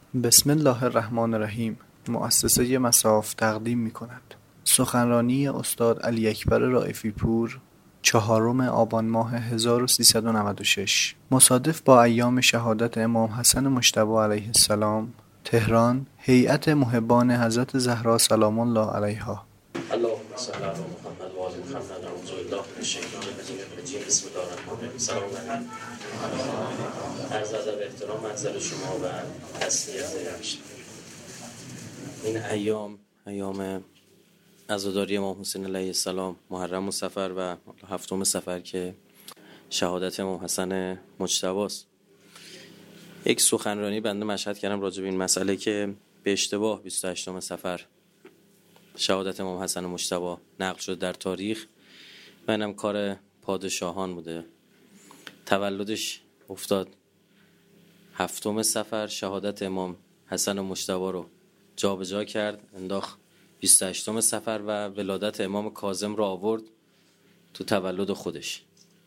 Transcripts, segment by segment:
بسم الله الرحمن الرحیم. مؤسسه مصاف تقدیم می‌کند سخنرانی استاد علی اکبر رائفی پور، 4 آبان ماه 1396 مصادف با ایام شهادت امام حسن مجتبی علیه السلام، تهران. هیئت محبان حضرت زهرا سلام الله علیها. اللهم صل علی محمد و آل محمد. اعوذ بالله من الشیطان الرجیم. بسم الله الرحمن الرحیم. سلام علیکم. عرض ادب و احترام محضر شما و تسلیت بخشید. این ایام عزاداری امام حسین علیه السلام، محرم و صفر و 7 صفر که شهادت امام حسن مجتبی است. یک سخنرانی بنده مشهد کردم راجع به این مسئله که به اشتباه 28 صفر شهادت امام حسن مجتبی نقل شد در تاریخ و اینم کار پادشاهان بوده. تولدش افتاد 7 صفر، شهادت امام حسن مجتبی رو جابجا کرد، انداخت 28 صفر و ولادت امام کاظم رو آورد تو تولد خودش.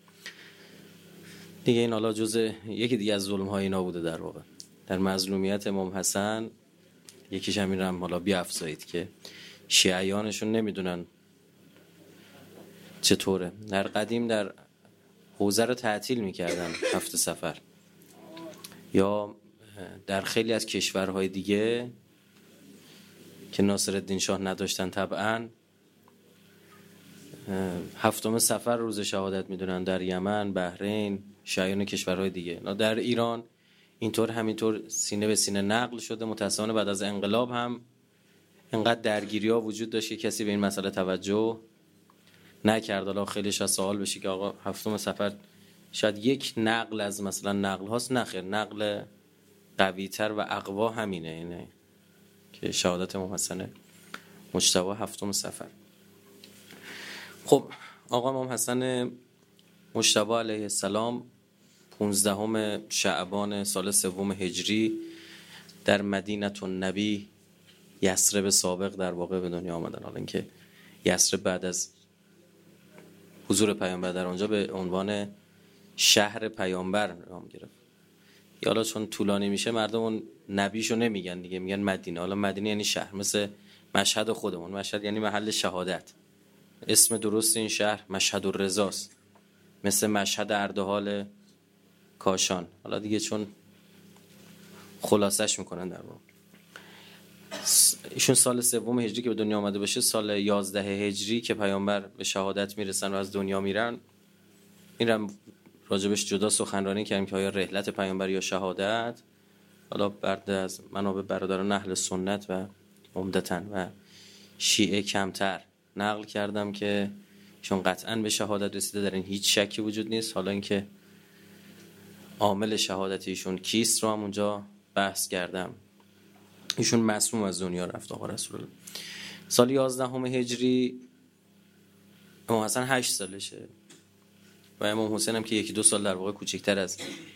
دیگه این حالا جزء یکی دیگه از ظلم‌های اینا بوده در واقع. در مظلومیت امام حسن یکیش همین رو هم حالا بیافزایید که شیعیانشون نمیدونن چطوره. در قدیم در حوزه رو تعطیل میکردن 7 صفر، یا در خیلی از کشورهای دیگه که ناصرالدین شاه نداشتن طبعا 7 صفر روز شهادت میدونن. در یمن، بحرین، شیعیان کشورهای دیگه. در ایران اینطور همینطور سینه به سینه نقل شده. متأسفانه بعد از انقلاب هم اینقدر درگیری‌ها وجود داشت که کسی به این مسئله توجه نکرد. حالا خیلیش از سوال بشه که آقا 7 صفر شاید یک نقل از مثلا نقل هاست. نخیر، نقل قوی‌تر و اقوا همینه، اینه که شهادت امام حسن مجتبی 7 صفر. خب آقا امام حسن مجتبی علیه السلام 15 شعبان سال 3 هجری در مدینه النبی، یثرب سابق در واقع به دنیا آمدن. حالا اینکه یثرب بعد از حضور پیامبر در اونجا به عنوان شهر پیامبر نام گرفت. یا حالا چون طولانی میشه مردم اون نبیشو نمیگن دیگه، میگن مدینه. حالا مدینه یعنی شهر، مثل مشهد خودمون. مشهد یعنی محل شهادت. اسم درست این شهر مشهد الرضاست، مثل مشهد اردحال کاشان. حالا دیگه چون خلاصش میکنن در واقع. ایشون سال 3 هجری که به دنیا آمده باشه، سال 11 هجری که پیامبر به شهادت میرسن و از دنیا میرن، این رو راجبش جدا سخنرانی کردیم که آیا رحلت پیامبر یا شهادت. حالا بعد از منابع برادران اهل سنت و عمدتاً و شیعه کمتر نقل کردم که چون قطعاً به شهادت رسیده، در این هیچ شکی وجود نیست. حالا اینکه عامل شهادت ایشون کیست رو هم اونجا بحث کردم. ایشون معصوم از دنیا رفت آقا رسول الله. سال 11 هجری امام حسن 8 سالشه و امام حسین هم که 1-2 سال در واقع کوچکتر از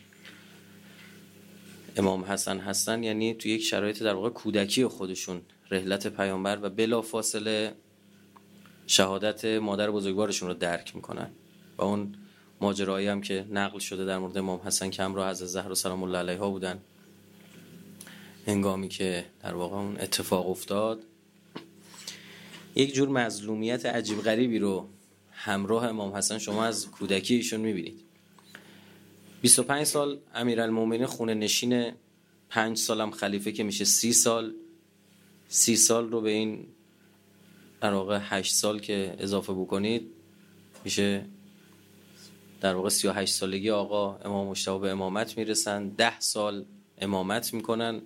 امام حسن هستن. یعنی تو یک شرایط در واقع کودکی خودشون رحلت پیامبر و بلافاصله شهادت مادر بزرگوارشون رو درک میکنن. و اون ماجرایی هم که نقل شده در مورد امام حسن که همراه حضرت زهرا سلام الله علیها بودن هنگامی که در واقع اون اتفاق افتاد، یک جور مظلومیت عجیب غریبی رو همراه امام حسن شما از کودکی ایشون میبینید. 25 سال امیرالمومنین خونه نشین، 5 سالم خلیفه که میشه 30 سال. 30 سال رو به این در واقع 8 سال که اضافه بکنید میشه در واقع 38 سالگی آقا امام مجتبی به امامت میرسن. 10 سال امامت میکنن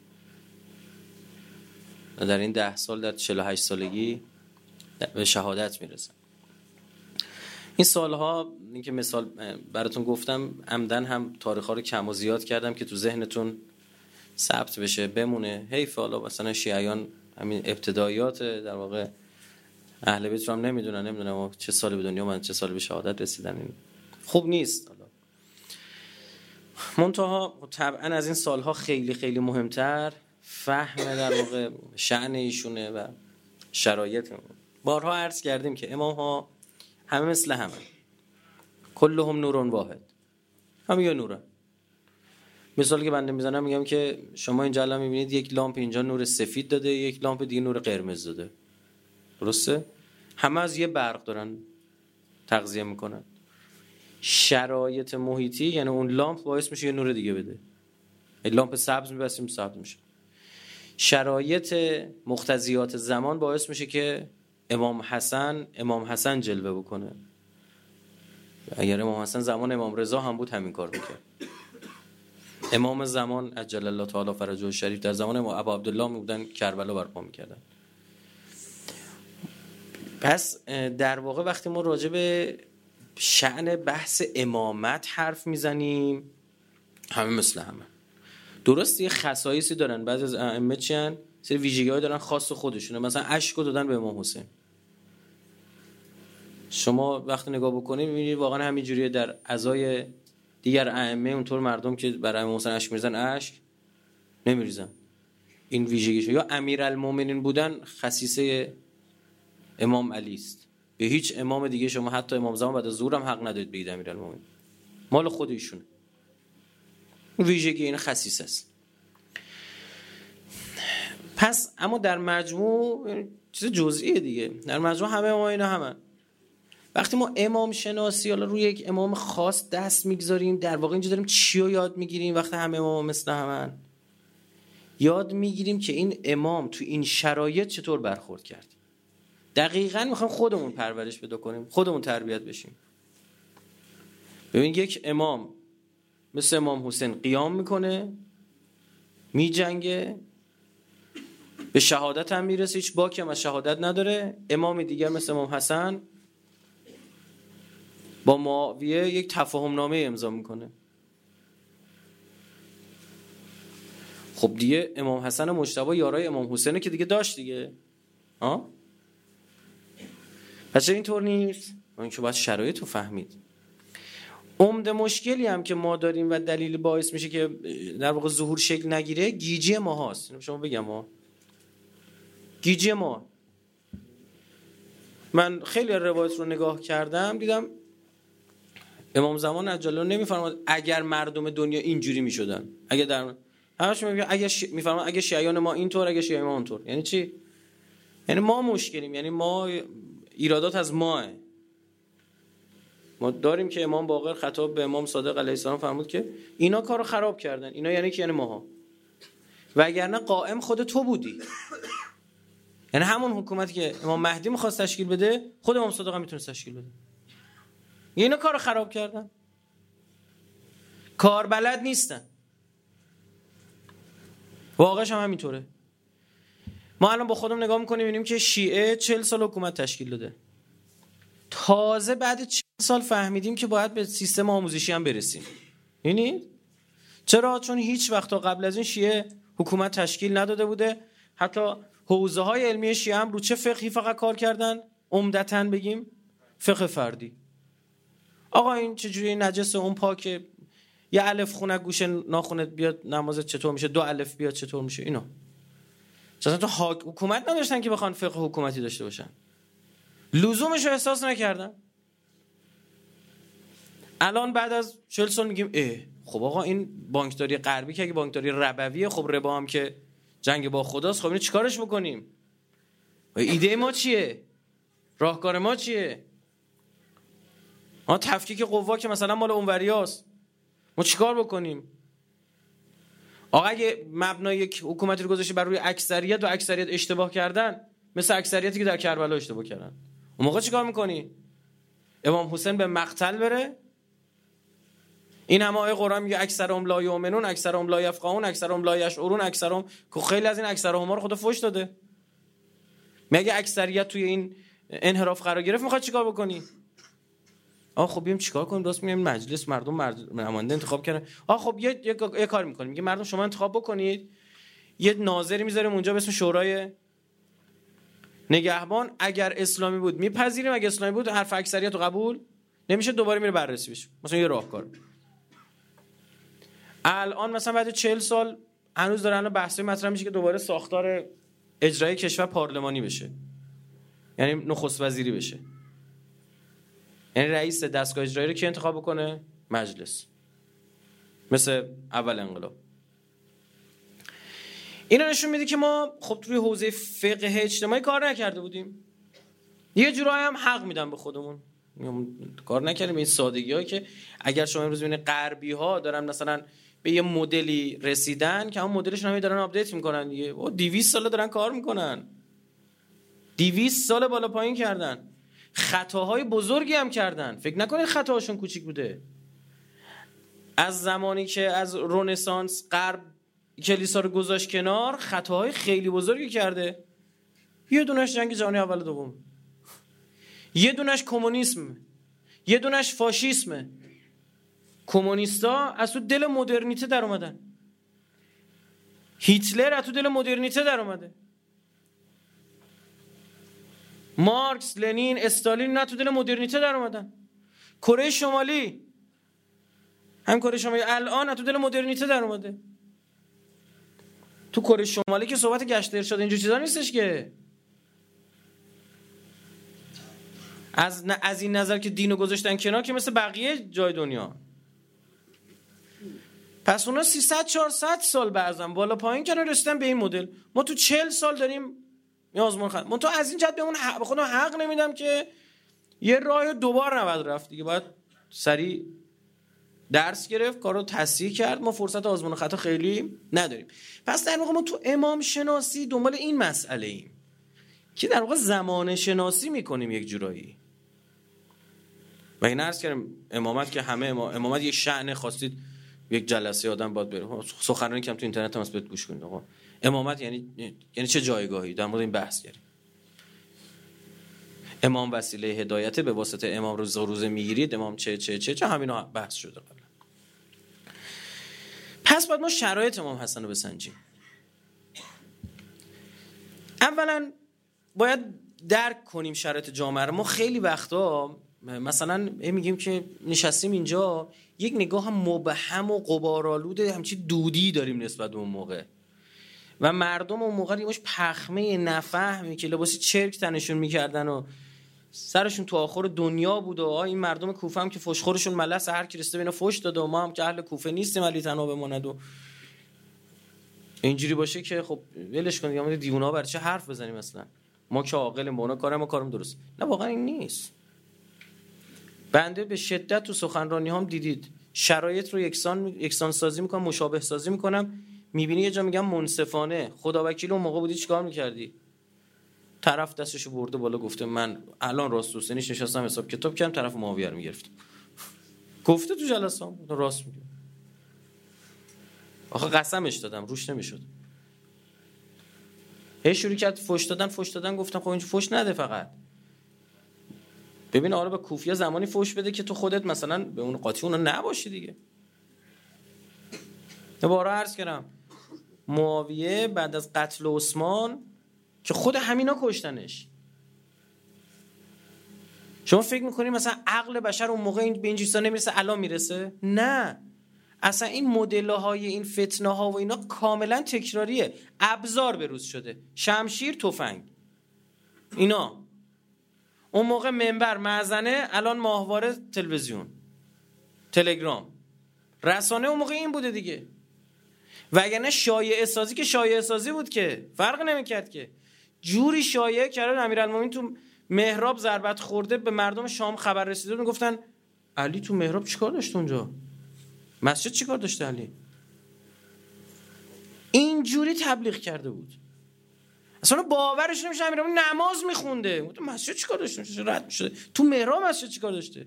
و در این 10 سال در 48 سالگی به شهادت میرسن. این سالها، این که مثال براتون گفتم، عمدن هم تاریخ‌ها رو کم و زیاد کردم که تو ذهنتون ثبت بشه، بمونه. حیف حالا مثلا شیعیان همین ابتدایات در واقع اهل بیت رو هم نمیدونن چه سالی به دنیا اومدن، چه سالی به شهادت رسیدن. این خوب نیست. حالا منتها طبعا از این سالها خیلی خیلی مهمتر فهم در واقع شأن ایشونه و شرایط. بارها عرض کردیم که امام ها همه مثل همه، کلهم نور واحد، همه یا نورن. مثالی که بنده میزنم میگم که شما اینجا الان میبینید یک لامپ اینجا نور سفید داده، یک لامپ دیگه نور قرمز داده، درسته؟ همه از یه برق دارن تغذیه میکنن. شرایط محیطی یعنی اون لامپ باعث میشه یه نور دیگه بده. لامپ سبز میبسیم سبز میشه. شرایط مقتضیات زمان باعث میشه که امام حسن جلوه بکنه. اگر امام حسن زمان امام رضا هم بود همین کار میکرد. امام زمان عجل الله تعالی فرجه الشریف در زمان ابا عبدالله بودن کربلا برپا میکردن. پس در واقع وقتی ما راجع به شأن بحث امامت حرف میزنیم، همه مثل همه. درسته یه خصایصی دارن، بعضی از ائمه چیان سری ویژگی‌ها دارن خاص خودشونه، مثلا اشکو دادن به امام حسین. شما وقتی نگاه بکنید می‌بینید واقعا همینجوریه. در عزای دیگر ائمه اونطور مردم که برای امام حسین اشک می‌ریزن اشک نمی‌ریزن. این ویژگیشه. یا امیرالمومنین بودن خصیصه امام علی است. به هیچ امام دیگه شما حتی امام زمان بعد از ظهر هم حق ندارید بگید امیرالمومنین. مال خود ایشونه. ویژگی این خصیصه است. پس اما در مجموع چیز جزئیه دیگه. در مجموع همه ما اینا همن. وقتی ما امام شناسی حالا روی یک امام خاص دست میگذاریم، در واقع اینجا داریم چی رو یاد میگیریم؟ وقتی همه امام مثل همن یاد میگیریم که این امام تو این شرایط چطور برخورد کرد. دقیقاً میخوایم خودمون پرورش پیدا کنیم، خودمون تربیت بشیم. ببین یک امام مثل امام حسین قیام میکنه، میجنگه، به شهادت هم میرسه، هیچ باکی هم از شهادت نداره. امام دیگر مثل امام حسن با معاویه یک تفاهم نامه امضا میکنه. خب دیگه امام حسن مجتبی یارای امام حسینه که دیگه داشت دیگه. پس چرا اینطور نیست؟ این که باید شرایط رو فهمید. عمده مشکلی هم که ما داریم و دلیل باعث میشه که در واقع ظهور شکل نگیره گیجی ما هست. شما بگم گیجی ما. من خیلی روایت رو نگاه کردم دیدم امام زمان عجل الله نمیفرماد اگر مردم دنیا اینجوری میشدن، اگر در همش میگه اگر میفرماد اگر شیعیان ما اینطور، اگر شیعیان ما اونطور. یعنی چی؟ یعنی ما مشکلیم، یعنی ما ایرادات از ماه. ما داریم که امام باقر خطاب به امام صادق علیه السلام فرمود که اینا کارو خراب کردن. اینا یعنی کی؟ یعنی ماها. وگرنه قائم خود تو بودی. یعنی همون حکومتی که امام مهدی می‌خواست تشکیل بده خود امام صادق هم میتونه تشکیل بده. اینا کارو خراب کردن. کار بلد نیستن. واقعش هم همینطوره. ما الان با خودم نگاه می‌کنیم می‌بینیم که شیعه 40 سال حکومت تشکیل داده. تازه بعد 40 سال فهمیدیم که باید به سیستم آموزشی هم برسیم. یعنی چرا؟ چون هیچ وقت قبل از این شیعه حکومت تشکیل نداده بوده. حتی حوزه‌های علمی شیعه هم رو چه فقهی فقط کار کردن؟ عمدتاً بگیم فقه فردی. آقا این چجوری نجسه، اون پاکه، یه الف خونه گوشه ناخونت بیاد نمازت چطور میشه، 2 الف بیاد چطور میشه، اینا. چون تو حکومت نداشتن که بخوان فقه حکومتی داشته باشن. لزومش رو احساس نکردن. الان بعد از 40 سال میگیم خب آقا این بانکداری غربی که اگه بانکداری ربویه، خب ربا هم که جنگ با خداست، خب اینو چیکارش بکنیم؟ ایده ما چیه؟ راهکار ما چیه؟ تفکیک قوا که مثلا مال اونوریاست، ما چیکار بکنیم؟ آقا اگه مبنای یک حکومتی رو گذاشته بر روی اکثریت و اکثریت اشتباه کردن، مثل اکثریتی که در کربلا اشتباه کردن، اون موقع چیکار میکنی؟ امام حسین به مقتل بره؟ این همه آیه قرآن میگه اکثرهم لا یؤمنون، اکثرهم لا یفقهون، اکثرهم لا یشعرون، اکثرهم، که خیلی از این اکثرهم رو خدا فحش داده. میگه اکثریت توی این انحراف قرار گرفت، میخواد چیکار بکنی؟ خب بیام چیکار کنیم؟ درست میگم مجلس مردم نماینده انتخاب کردن. خب یه کار میکنیم، میگه مردم شما انتخاب بکنید، یه ناظری میذاریم اونجا به اسم شورای نگهبان. اگر اسلامی بود میپذیریم، اگر اسلامی بود حرف اکثریت رو قبول نمیشه، دوباره میره بررسی بشه. مثلا یه راهکار. الان مثلا بعد 40 سال هنوز دارن بحثی مطرح میشه که دوباره ساختار اجرایی کشور پارلمانی بشه، یعنی نخست وزیری بشه. یعنی رئیس دستگاه اجرایی رو کی انتخاب بکنه؟ مجلس. مثل اول انقلاب. اینا نشون میده که ما خب توی حوزه فقه اجتماعی کار نکرده بودیم. یه جورایی هم حق میدم به خودمون، کار نکردیم این سادگی‌هایی که اگر شما امروز ببینید غربی‌ها دارن مثلا به یه مدلی رسیدن که همون مدلشون هم دارن آپدیت میکنن دیگه، 200 ساله دارن کار میکنن، 200 سال بالا پایین کردن، خطاهای بزرگی هم کردن. فکر نکنید خطاهاشون کوچیک بوده. از زمانی که از رنسانس غرب کلیسا رو گذاشت کنار، خطاهای خیلی بزرگی کرده. یه دونش جنگ جهانی اول و دوم، یه دونش کمونیسم، یه دونش فاشیسم. کمونیستا از تو دل مدرنیته در اومدن، هیتلر از تو دل مدرنیته در اومده، مارکس، لنین، استالین نه تو دل مدرنیته در اومدن. کره شمالی هم کره شمالی الان تو دل مدرنیته در اومده. تو کره شمالی که صحبت گشت ارشاد اینجور چیزا نیستش که. از این نظر که دینو گذاشتن کنار که مثل بقیه جای دنیا. پس اونا 300-400 سال بعضا بالا پایین کردن رسیدن به این مدل. ما تو 40 سال داریم آزمون خواهد. من تو از این جهت به خودم حق نمیدم که یه راه دوبار نباید رفت دیگه، باید سریع درس گرفت، کارو تصحیح کرد. ما فرصت آزمون خطا خیلی نداریم. پس در واقع ما تو امام شناسی دنبال این مسئله ایم که در واقع زمان شناسی میکنیم یک جورایی. و این عرض کردم امامت که همه امامت یک شأن خاصید، یک جلسه آدم باید بره. سخنرانی که هم تو اینترنت هم هست گوش کنید. آقا امامت یعنی چه جایگاهی؟ در مورد این بحث کردیم. امام وسیله هدایت، به واسطه امام روزه میگیرید، امام چه همینا بحث شده قبلا. پس باید ما شرایط امام حسن رو بسنجیم. اولا باید درک کنیم شرایط جامعه رو. ما خیلی وقتا مثلا میگیم که نشستیم اینجا یک نگاه هم مبهم و غبارآلود همچی دودی داریم نسبت به اون موقع، و مردم اون موقع یهوش پخمه نفهمی که لباسی چرک تنشون میکردن و سرشون تو آخر دنیا بود و این مردم کوفه هم که فشخورشون ملس هر کی رسته اینا فش داده و ما هم که اهل کوفه نیستیم علی تنها بماند و اینجوری باشه که خب ولش کن دیگه، ما دیونا برای چه حرف بزنیم؟ مثلا ما که عاقل مونا کارم درست. نه واقعا این نیست. بنده به شدت تو سخنرانی هم دیدید شرایط رو یکسان سازی میکنم، مشابه سازی میکنم. میبینی یه جا میگم منصفانه، خدا وکیل اون موقع بودی چیکار میکردی؟ طرف دستشو برده بالا گفته من الان راست دوستنیش نشستم حساب کتاب کردم، طرف معاویه رو میگرفتم. گفته تو جلسه هم راست میگه. آخه قسمش دادم روش نمیشد. هی شروع کرد فوش دادن. گفتم خب اینجا فوش نده، فقط ببین آره به کوفیا زمانی فوش بده که تو خودت مثلا به اون قاطی اونا نباشی دیگه. دوباره عرض کردم معاویه بعد از قتل عثمان که خود همینا کشتنش، شما فکر میکنید مثلا عقل بشر اون موقع به این چیزا نمیرسه الان میرسه؟ نه، اصلا این مدل‌های این فتنه ها و اینا کاملا تکراریه. ابزار بروز شده، شمشیر، تفنگ، اینا اون موقع منبر، مأذنه، الان ماهواره، تلویزیون، تلگرام، رسانه اون موقع این بوده دیگه. وگرنه شایعه سازی که شایعه سازی بود که فرق نمیکرد که. جوری شایعه کردن امیرالمومنین تو محراب ضربت خورده، به مردم شام خبر رسیده بود، میگفتن علی تو محراب چیکار داشته اونجا؟ مسجد چیکار داشته علی؟ اینجوری تبلیغ کرده بود. اصلا باورش نمیشه امیرالمومنین نماز میخونده. گفتم مسجد چیکار داشته؟ رد میشده. تو محراب مسجد چیکار داشته؟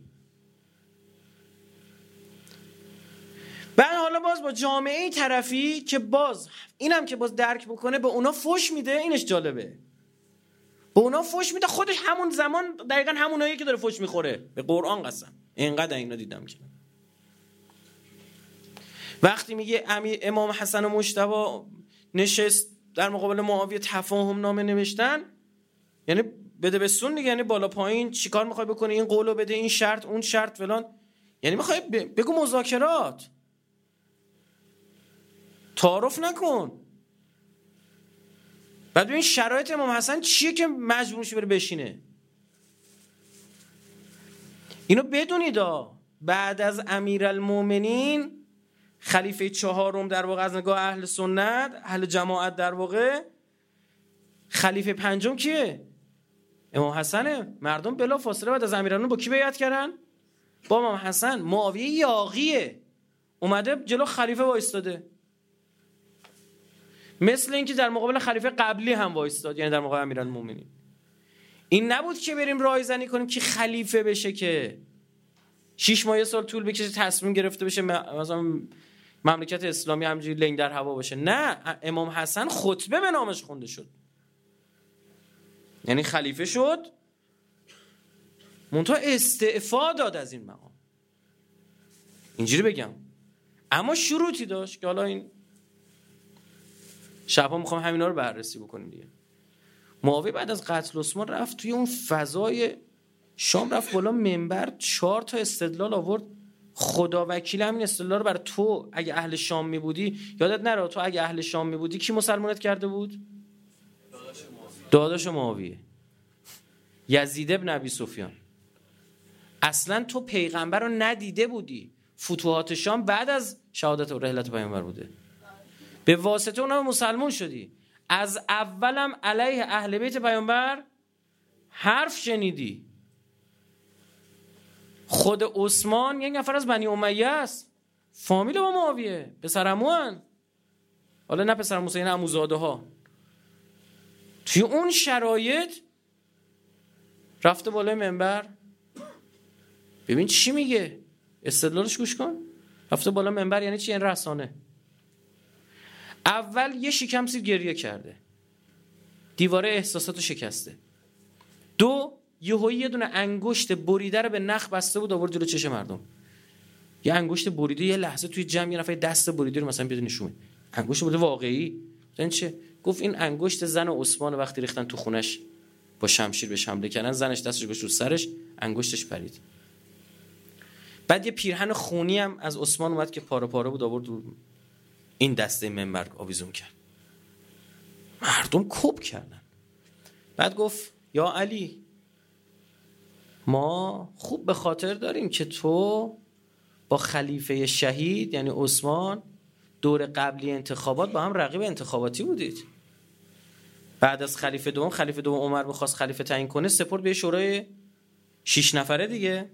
بعد حالا باز با جامعه طرفی که باز اینم که باز درک بکنه به اونا فوش میده، اینش جالبه. به اونا فوش میده، خودش همون زمان دقیقاً همونایی که داره فوش میخوره. به قرآن قسم اینقدر اینا دیدم که وقتی میگه امام حسن و مجتبی نشست در مقابل معاویه تفاهم نامه نوشتن، یعنی بده بسون دیگه، یعنی بالا پایین چیکار میخوای بکنی؟ این قولو بده، این شرط، اون شرط فلان، یعنی میخوای بگو مذاکرات، تعارف نکن. بعد ببین شرایط امام حسن چیه که مجبور شه بره بشینه. اینو بدونید بعد از امیرالمومنین خلیفه چهارم در واقع از نگاه اهل سنت، اهل جماعت در واقع، خلیفه پنجم کیه؟ امام حسنه. مردم بلا فاصله بعد از امیرالمومنین با کی بیعت کردن؟ با امام حسن. معاویه یاغیه اومده جلو خلیفه وایستاده، مثل اینکه در مقابل خلیفه قبلی هم وایستاد، یعنی در مقابل امیرالمومنین. این نبود که بریم رایزنی کنیم که خلیفه بشه، که 6 ماه 1 سال طول بکشه تصمیم گرفته بشه مثلا مملکت اسلامی همینجوری لنگ در هوا باشه. نه، امام حسن خطبه به نامش خونده شد، یعنی خلیفه شد، منتها استعفا داد از این مقام، اینجوری بگم. اما شروطی داشت که حالا این شبها میخوام همینا رو بررسی بکنیم دیگه. معاویه بعد از قتل عثمان رفت توی اون فضای شام، رفت بالا منبر 4 تا استدلال آورد. خدا وکیل همین استدلال رو برای تو اگه اهل شام میبودی، یادت نره تو اگه اهل شام میبودی کی مسلمانت کرده بود؟ داداش معاویه، یزید ابن ابی سفیان. اصلا تو پیغمبر رو ندیده بودی، فتوحات شام بعد از شهادت و رحلت پیامبر بوده، به واسطه اونها مسلمان شدی. از اولم علیه اهل بیت پیامبر حرف شنیدی. خود عثمان یک نفر از بنی امیه است، فامیل با معاویه، پسر عموان، حالا نه پسر عمو، نه عموزاده ها. توی اون شرایط رفته بالای منبر، ببین چی میگه، استدلالش گوش کن. رفته بالا منبر یعنی چی؟ این رسانه. اول یه شکم سیر گریه کرده، دیواره احساساتو شکسته. 2 یهویی یه دونه انگشت بریده رو به نخ بسته بود آورد جلو چش مردم. یه انگشت بریده یه لحظه توی جمع یه نفر دست بریده رو مثلا بیاد نشونه، انگشت بریده واقعی. این چه؟ گفت این انگشت زن عثمان وقتی ریختن تو خونش با شمشیر بهش حمله کردن، زنش دستش گذاشت رو سرش، انگشتش پرید. بعد یه پیرهن خونی هم از عثمان اومد که پاره پاره بود آورد رو این دسته منبر آویزون کرد. مردم کوب کردن. بعد گفت یا علی، ما خوب به خاطر داریم که تو با خلیفه شهید یعنی عثمان دور قبلی انتخابات با هم رقیب انتخاباتی بودید. بعد از خلیفه دوم عمر می‌خواست خلیفه تعیین کنه، سپرد به شورای 6 نفره دیگه،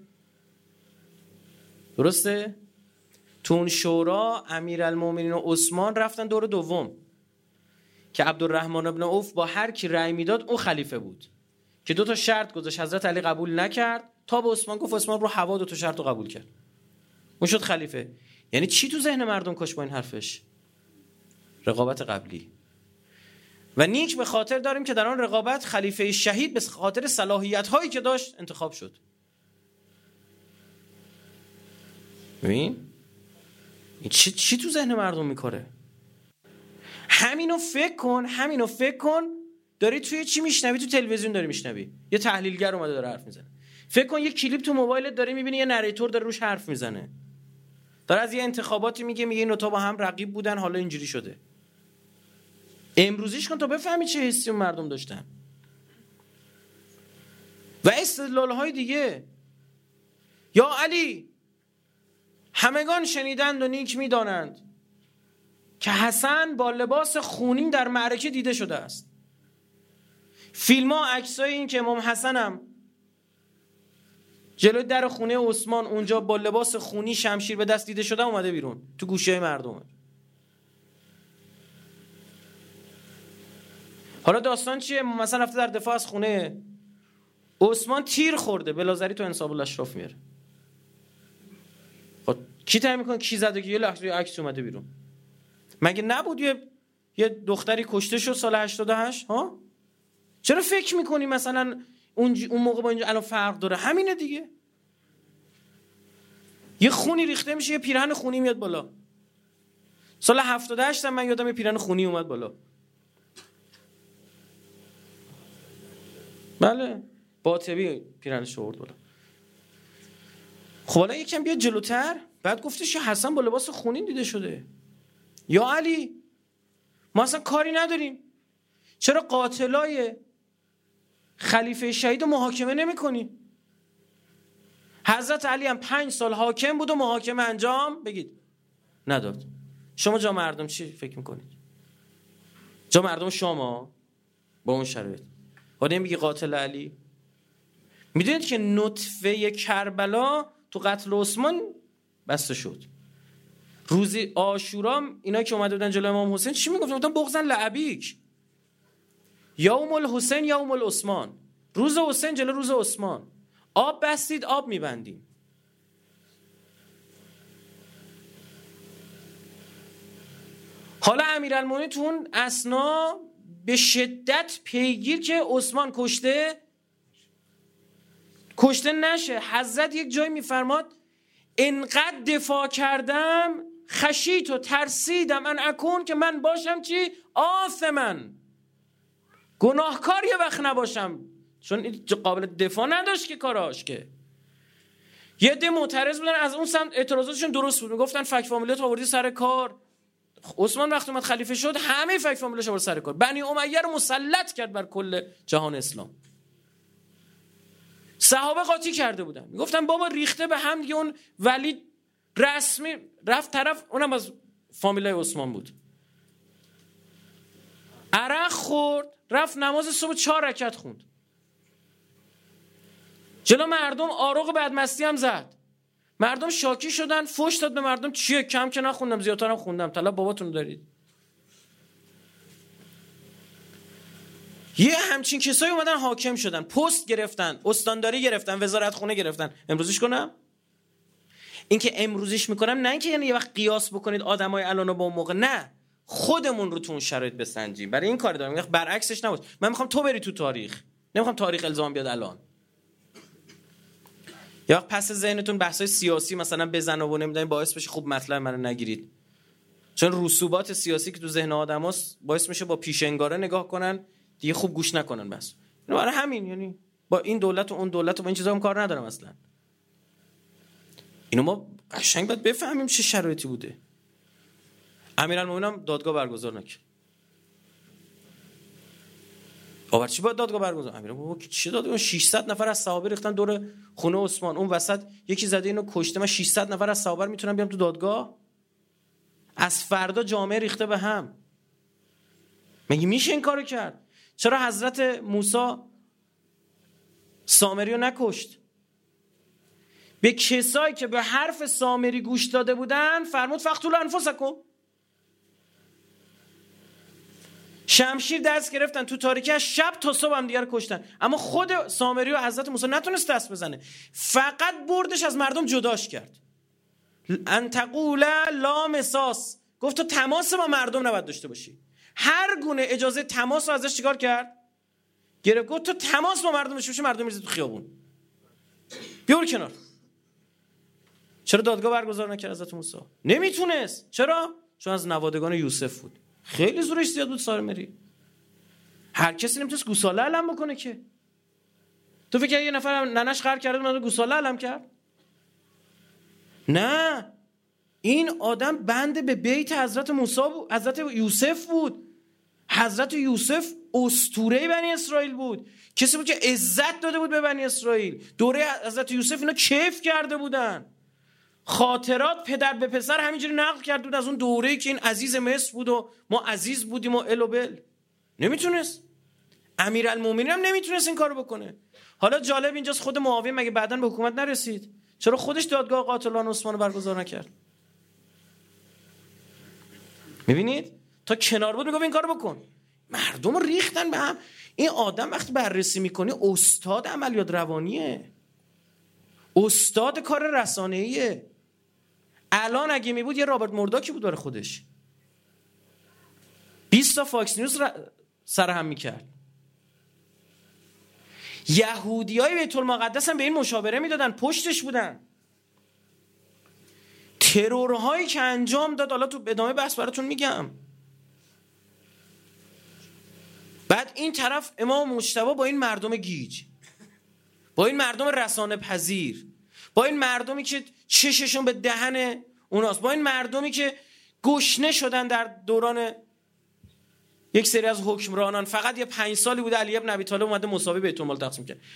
درسته؟ تو اون شورا امیرالمومنین و عثمان رفتن دور دوم که عبدالرحمن ابن عوف با هر کی رأی میداد اون خلیفه بود، که 2 تا شرط گذاشت، حضرت علی قبول نکرد تا به عثمان گفت، عثمان رو هوا 2 تا شرط رو قبول کرد، اون شد خلیفه. یعنی چی تو ذهن مردم کاش با این حرفش؟ رقابت قبلی. و نیک به خاطر داریم که در آن رقابت خلیفه شهید به خاطر صلاحیت هایی که داشت انتخاب شد. ببین این چی تو ذهن مردم میکاره؟ همینو فکر کن داری توی چی میشنوی؟ تو تلویزیون داری میشنوی، یه تحلیلگر اومده داره حرف میزنه. فکر کن یه کلیپ تو موبایلت داری میبینی، یه نریتور داره روش حرف میزنه، داره از یه انتخاباتی میگه این دو تا با هم رقیب بودن حالا اینجوری شده. امروزیش کن تا بفهمی چه حسی اون مردم داشتن. و استدلال‌های دیگه. یا علی، همگان شنیدند و نیک میدانند که حسن با لباس خونین در معرکه دیده شده است. فیلم ها عکسای این که امام حسن هم جلوی در خونه عثمان اونجا با لباس خونی شمشیر به دست دیده شده اومده بیرون تو گوشه مردم. حالا داستان چیه؟ مثلا رفته در دفاع از خونه عثمان، تیر خورده، بلازری تو انصاب الاشراف میاره. خب کی تعیین میکنه کی زده که یه لحظه عکس اومده بیرون؟ مگه نبود یه دختری کشته شد سال 88؟ ها چرا فکر میکنی مثلا اون موقع با اینجا الان فرق داره؟ همینه دیگه. یه خونی ریخته میشه، یه پیرهن خونی میاد بالا. سال 78 هم من یادم یه پیرهن خونی اومد بالا. بله باطبی پیرهنش آورد بالا. خب حالا یکم بیا جلوتر، بعد گفتش حسن با لباس خونین دیده شده. یا علی، ما اصلا کاری نداریم، چرا قاتلای خلیفه شهید رو محاکمه نمی کنی؟ حضرت علی هم 5 سال حاکم بود و محاکمه انجام بگید نداد. شما جا مردم چی فکر میکنید؟ جا مردم شما با اون شرایط حالا میگی قاتل علی؟ میدونید که نطفه کربلا تو قتل عثمان بسته شد. روزی عاشورا اینا که اومده بودن جلوی امام حسین چی میگفتن؟ گفتن بغضن لعبیک، یوم الحسین یوم العثمان، روز حسین جلو روز عثمان، آب بستید آب میبندیم. حالا امیرالمومنین تو اون اثنا به شدت پیگیر که عثمان کشته نشه. حضرت یک جای میفرماد انقدر دفاع کردم خشیت و ترسیدم ان اکون که من باشم چی؟ آثمن، گناهکار یه وقت نباشم، چون قابل دفاع نداشت که کاراش. که یه عده معترض بودن از اون سمت اعتراضاتشون درست بود، میگفتن فک فامیلیت آوردی سر کار. عثمان وقتی اومد خلیفه شد همه فک فامیلیش آورد سر کار، بنی امیه رو مسلط کرد بر کل جهان اسلام. صحابه قاطی کرده بودن، میگفتن بابا ریخته به هم دیگه. اون ولی رسمی رفت طرف، اونم از فامیلای عثمان بود، عرق خورد رفت نماز صبح 4 رکعت خوند جلو مردم، آروغ بدمستی هم زد. مردم شاکی شدن، فحش داد به مردم چیه کم که نخوندم زیادترم خوندم، طلب باباتون دارید. یه همچین کسایی اومدن حاکم شدن، پست گرفتن، استانداری گرفتن، وزارت خونه گرفتن. امروزش کنم؟ این که امروزش میکنم نه اینکه یعنی یه وقت قیاس بکنید آدمای الان با اون موقع، نه، خودمون رو تو اون شرایط بسنجیم. برای این کار دارم میگم برعکسش نباشه. من میخوام تو بری تو تاریخ، نمیخوام تاریخ الزام بیاد الان. یا پس ذهنتون بحثای سیاسی مثلا بزنه و نمیدونم باعث بشه خوب مطلب منو نگیرید، چون رسوبات سیاسی که تو ذهن آدماست باعث میشه با پیشنگاره نگاه کنن دیگه، خوب گوش نکنن. بس اینو برای همین، یعنی با این دولت و اون دولت و با این چیزا هم کار ندارم اصلا. اینو ما قشنگ باید بفهمیم چه شرایطی بوده. امیرالمومنین هم دادگاه برگزار نکرد. آور چی باید دادگاه برگزار؟ امیرالمومنین بابا چی دادگاه؟ 600 نفر از صحابه ریختن دور خونه عثمان، اون وسط یکی زده اینو کشته. من 600 نفر از صحابه میتونم بیام تو دادگاه؟ از فردا جامعه ریخته به هم. مگه میشه این کارو کرد؟ چرا حضرت موسی سامری رو نکشت؟ به کسایی که به حرف سامری گوش داده بودن فرمود فقتلوا انفسکم. شمشیر دست گرفتن تو تاریکی، از شب تا صبح هم دیگه رو کشتن. اما خود سامری و حضرت موسی نتونست دست بزنه، فقط بردش از مردم جداش کرد. ان تقول لا مساس، گفت تو تماس با مردم نباید داشته باشی. هر گونه اجازه تماس رو ازش چیکار کرد؟ گرفت. گفت تو تماس با مردم داشته باشی، مردم میریزه تو خیابون، بیار کنار. چرا دادگاه برگزار نکرد حضرت موسی؟ نمیتونست. چرا؟ چون از نوادگان یوسف بود. خیلی زورش زیاد بود سامری. هر کسی نمیتونست گوساله علم بکنه که. تو فکر یه نفر ننش قهر کرده اون گوساله علم کرد؟ نه، این آدم بند به بیت حضرت موسی بود، حضرت یوسف بود. حضرت یوسف اسطوره بنی اسرائیل بود، کسی بود که عزت داده بود به بنی اسرائیل. دوره حضرت یوسف اینا کیف کرده بودن. خاطرات پدر به پسر همینجوری نقل کرده بود از اون دوره‌ای که این عزیز مصر بود و ما عزیز بودیم و ال و بل. نمیتونست. امیرالمومنین هم نمیتونست این کارو بکنه. حالا جالب اینجاست خود معاویه مگه بعداً به حکومت نرسید؟ چرا خودش دادگاه قاتلان عثمان رو برگزار نکرد؟ میبینید تا کنار بود میگفت این کارو بکن. مردم رو ریختن به هم. این آدم وقتی بررسی میکنی استاد عملیات روانیه، استاد کار رسانه‌ایه. الان اگه می بود یه رابرت مورداکی بود برای خودش، 20 تا فاکس نیوز سرهم میکرد. یهودیای بیت المقدس هم به این مشاوره میدادن، پشتش بودن. ترورهایی که انجام داد، حالا تو ادامه بحث براتون میگم. بعد این طرف امام مجتبی با این مردم گیج، با این مردم رسانه پذیر، با این مردمی که چششون به دهن اوناست، با این مردمی که گشنه شدن در دوران یک سری از حکمرانان. فقط یه 5 سالی بوده علی ابن ابی طالب اومده مساوی بیت المال تقسیم کرد.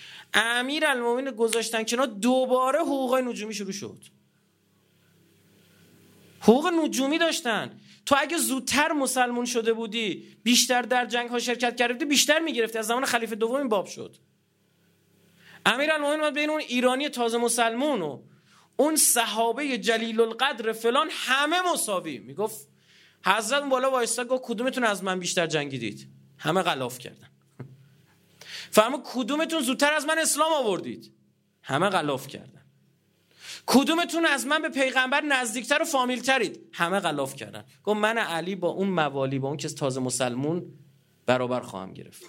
امیرالمومنین گذاشتن کنار، دوباره حقوقای نجومی شروع شد. حقوق نجومی داشتن. تو اگه زودتر مسلمون شده بودی، بیشتر در جنگ ها شرکت کرده بودی، بیشتر میگرفتی. از زمان خلیفه دوم این باب شد. امیرالمومنین بین اون ایرانی تازه مسلمون و اون صحابه جلیل القدر فلان همه مساوی میگفت. حضرت بالا وایسا گفت کدومتون از من بیشتر جنگیدید؟ همه غلاف کردن. فرمود کدومتون زودتر از من اسلام آوردید؟ همه غلاف کردن. کدومتون از من به پیغمبر نزدیکتر و فامیلترید؟ همه غلاف کردن. گفت من علی با اون موالی، با اون که تازه مسلمون برابر خواهم گرفت.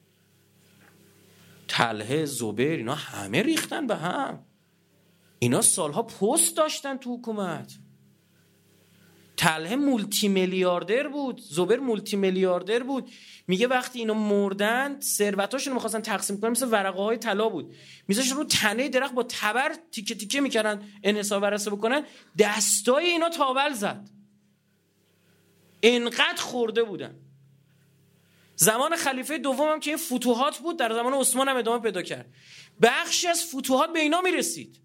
طلحه، زبیر، اینا همه ریختن به هم. اینا سالها پست داشتن تو حکومت. طلحه مولتی میلیاردر بود، زبیر مولتی میلیاردر بود. میگه وقتی اینا مردن ثروتاشون می‌خواستن تقسیم کنن، مثل ورقه های طلا بود، میذاشتن رو تنه درخت با تبر تیکه تیکه میکردن انحصار ورثه بکنن. دستای اینا تاول زد، اینقدر خورده بودن. زمان خلیفه دوم هم که این فتوحات بود، در زمان عثمان هم ادامه پیدا کرد. بخشی از فتوحات به اینا میرسید،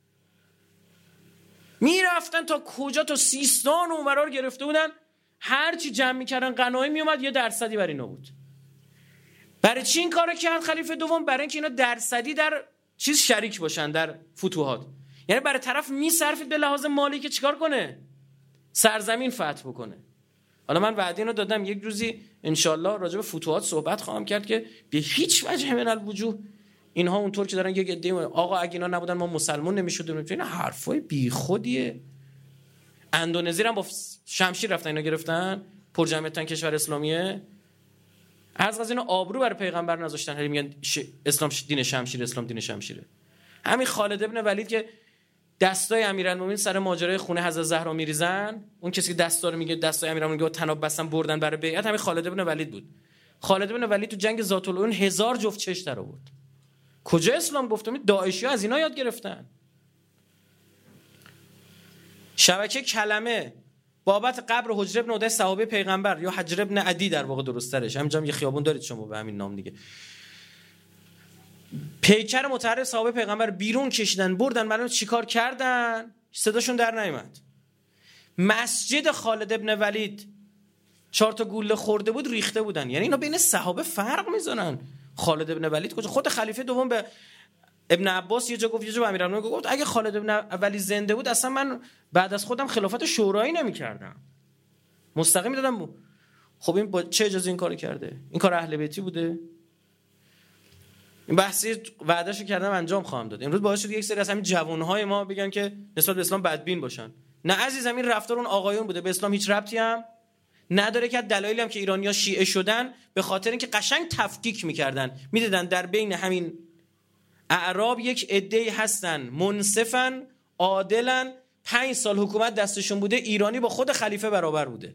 میرفتن تا کجا؟ تا سیستان و اونورا رو گرفته بودن. هر چی جمع میکردن غنایم میومد، یه درصدی بر اینا بود. برای چی این کارو کرد خلیفه دوم؟ برای اینکه اینا درصدی در چیز شریک باشن، در فتوحات. یعنی برای طرف میصرفید به لحاظ مالی که چیکار کنه؟ سرزمین فتح بکنه. حالا من وعده اینو دادم یک روزی انشالله راجع به فتوحات صحبت خواهم کرد که به هیچ وجه من الوجوه اینها اونطور که دارن یک عده آقا اگه اینا نبودن ما مسلمان نمیشدیم، این حرفای بیخودیه. اندونزی هم با شمشیر رفتن اینا گرفتن، پرجمعیتن کشور اسلامیه. از قضیه اینا آبرو برای پیغمبر نذاشتن، هی میگن اسلام دین شمشیر، اسلام دین شمشیره. همین خالد ابن ولید که دستای امیرالمومنین سر ماجرای خونه حضرت زهرا میریزن، اون کسی که دستا رو میگه دستای امیرالمومنین که تناب بستن بردن برای بیعت، همین خالد ابن ولید بود. خالد ابن ولید تو جنگ ذات العیون 1000 جفت چش در آورد. کجا اسلام گفتم؟ داعشی‌ها از اینا یاد گرفتن. شبکه کلمه بابت قبر حجر ابن عدی صحابه پیغمبر، یا حجر ابن عدی در واقع درست‌ترش، همینجا یه خیابون دارید شما به همین نام دیگه. پیکر متحرر صحابه پیغمبر بیرون کشیدن بردن، معلومه چیکار کردن؟ صداشون در نیامد. مسجد خالد ابن ولید 4 تا گوله خورده بود، ریخته بودن. یعنی اینا بین صحابه فرق میذارن. خالد ابن ولید کجا؟ خود خلیفه دوم به ابن عباس یه جا گفت، یه جا به امیرالمومنین گفت اگه خالد ابن ولید زنده بود اصلا من بعد از خودم خلافت شورایی نمی‌کردم، مستقیم دادم. خب این با چه اجازه این کارو کرده؟ این کار اهل بیتی بوده؟ این بحثی وعدهشو کردم انجام خواهم داد. امروز باعث شد یک سری از همین جوانهای ما بگن که نسبت به اسلام بدبین باشن. نه عزیزم، این رفتار اون آقایون بوده، به اسلام هیچ ربطی هم نداره. که دلایلی هم که ایرانی‌ها شیعه شدن به خاطر اینکه قشنگ تفکیک می‌کردن، می‌دیدن در بین همین اعراب یک عده‌ای هستن منصفن، عادلن، 5 سال حکومت دستشون بوده، ایرانی با خود خلیفه برابر بوده.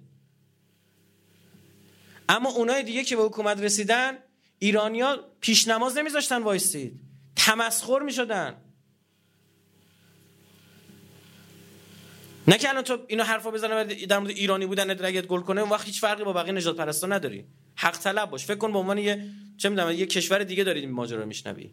اما اونای دیگه که به حکومت رسیدن، ایرانی‌ها پیش نماز نمیذاشتن وایسید، تمسخر میشدن. نه که الان تو اینو حرفا بزنه در مورد ایرانی بودن درگت گل کنه، اون وقت هیچ فرقی با بقیه نجات پرستا نداری. حق طلب باش، فکر کن به عنوان یه چه میدونم یه کشور دیگه دارید این ماجرا رو میشنوی.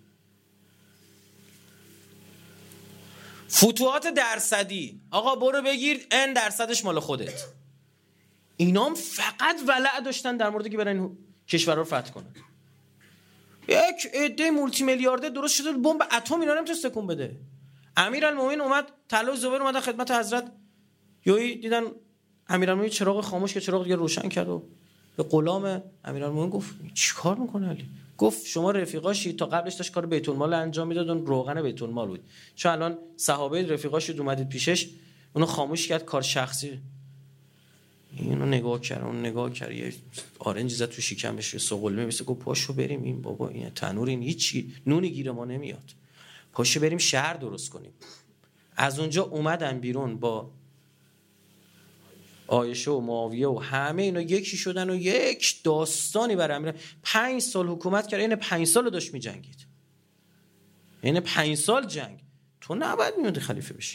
فتوحات درصدی، آقا برو بگیر n درصدش مال خودت. اینام فقط ولع داشتن در موردی که برن این کشورها رو فتح کنن. یک عده مولتی میلیاردر درست شده، بمب اتم اینا نمیتونه تکون بده. امیرالمومنین اومد، طلحه و زبیر اومدن خدمت حضرت، یوی دیدن امیرالمومنین چراغ خاموش که چراغ دیگه روشن کرد و به غلام امیرالمومنین گفت چیکار میکنه علی؟ گفت شما رفیقاشی، تا قبلش داشت کار بیت المال انجام میداد، اون روغن بیت المال بود، چون الان صحابه رفیقاشی اومدید پیشش، اونو خاموش کرد، کار شخصی. اینو نگاه کرد، اون نگاه کرد، یه آرنج زد تو شکمش، سوغلمه میشه، گفت پاشو بریم، این بابا این تنور این هیچی نونی گیر ما نمیاد، پاشو بریم شهر درست کنیم. از اونجا اومدن بیرون با عایشه و معاویه و همه اینا یکی شدن و یک داستانی برای امیر. 5 سال حکومت کرد، این 5 سال داشت می‌جنگید، این 5 سال جنگ. تو نباید میومدی خلیفه بشی.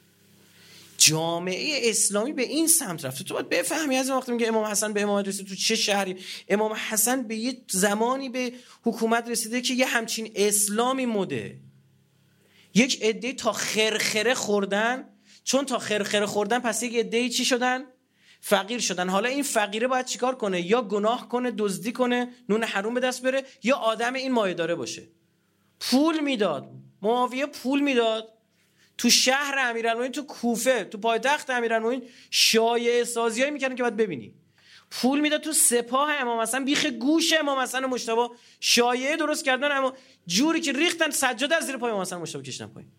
جامعه اسلامی به این سمت رفته. تو باید بفهمی از وقتی میگه امام حسن به امامت رسید تو چه شهری، امام حسن به یه زمانی به حکومت رسیده که یه همچین اسلامی مده. یک عده تا خرخره خوردن چون تا خرخره خوردن پس یک عده‌ای چی شدن؟ فقیر شدن. حالا این فقیره باید چیکار کنه؟ یا گناه کنه، دزدی کنه، نون حروم به دست بره، یا آدم این مایه‌داره باشه. پول میداد، معاویه پول میداد. تو شهر امیرالمومنین، تو کوفه، تو پایتخت امیرالمومنین شایعه سازیایی میکردن که باید ببینی. پول میداد تو سپاه امام حسن، بیخ گوش امام حسن مجتبی شایعه درست کردن، اما جوری که ریختن سجاده از زیر پای امام حسن مجتبی کشیدن پایین.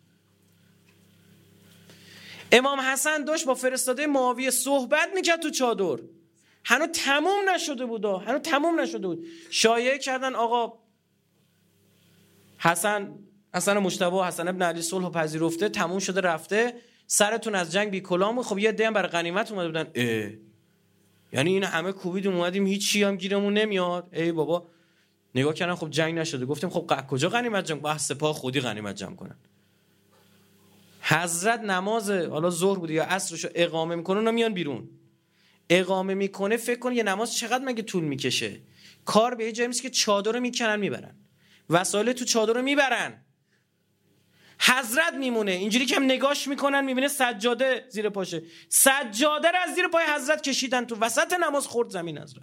امام حسن داشت با فرستاده معاویه صحبت میکرد تو چادر، هنوز تموم نشده بود. شایعه کردن آقا حسن مجتبی، حسن ابن علی صلح پذیرفته، تموم شده رفته، سرتون از جنگ بی کلام. خب یه عده برای غنیمت اومده بودن. یعنی این همه کوبیدیم اومدیم هیچی هم گیرمون نمیاد. ای بابا، نگاه کردن خب جنگ نشده. گفتیم خب کجا غنیمت جمع؟ با سپاه خودی غنیمت جمع کنن. حضرت نماز حالا ظهر بود یا عصرشو اقامه میکنه، اونا میان بیرون. اقامه میکنه، فکر کن یه نماز چقدر مگه طول میکشه؟ کار به یه جایی میشه که چادر رو میکنن میبرن، وسایل تو چادر رو میبرن، حضرت میمونه اینجوری که هم نگاش میکنن، میبینه سجاده زیر پاشه، سجاده رو از زیر پای حضرت کشیدن تو وسط نماز، خورد زمین حضرت.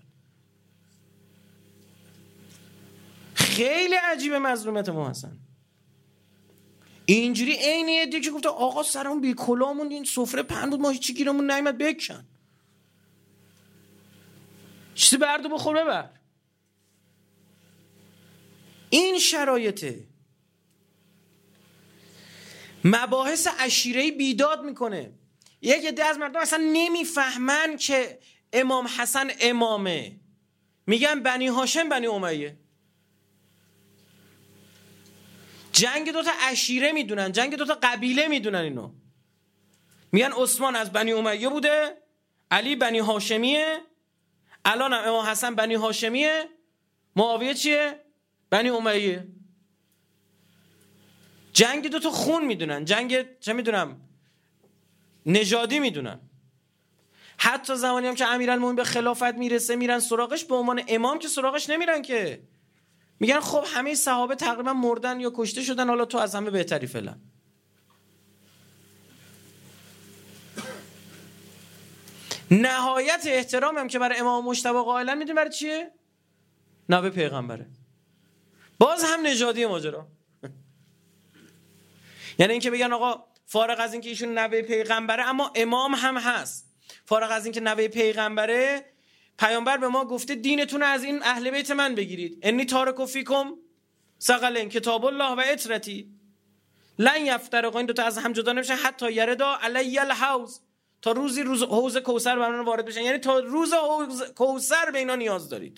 خیلی عجیبه مظلومیت ما حسن. اینجوری عین یه دیگه گفته آقا سرمون بی کلامون، این سفره پهن بود ما هیچی گیرمون نیامد، بکن چیزی بردو بخور ببر. این شرایطه. مباحث عشیره‌ای بیداد میکنه. یک عده از مردم اصلا نمیفهمن که امام حسن امامه، میگن بنی هاشم بنی امیه. جنگ دوتا عشیره میدونن، جنگ دوتا قبیله میدونن. اینو میگن عثمان از بنی امیه بوده، علی بنی هاشمیه، الان هم امام حسن بنی هاشمیه، معاویه چیه؟ بنی امیه. جنگ دوتا خون میدونن، جنگ چه میدونم نژادی میدونن. حتی زمانی هم که امیرالمومنین به خلافت میرسه میرن سراغش به عنوان امام، که سراغش نمیرن که میگن خب همه صحابه تقریبا مردن یا کشته شدن، حالا تو از همه بهتری فعلا. نهایت احترام هم که برای امام مجتبی قائلن، میدونی برای چیه؟ نوه پیغمبره. باز هم نژادی ماجرا. یعنی اینکه بگن آقا فارغ از اینکه ایشون نوه پیغمبره اما امام هم هست، فارغ از اینکه نوه پیغمبره، پیامبر به ما گفته دینتون از این اهل بیت من بگیرید. انی تارک فیکم ثقلین کتاب الله و اطرتی لن یفترقا. این دو تا از هم جدا نمیشن حتی یردا علی الحوض، تا روز حوض کوثر به من وارد بشن. یعنی تا روز حوض کوثر به اینا نیاز دارید.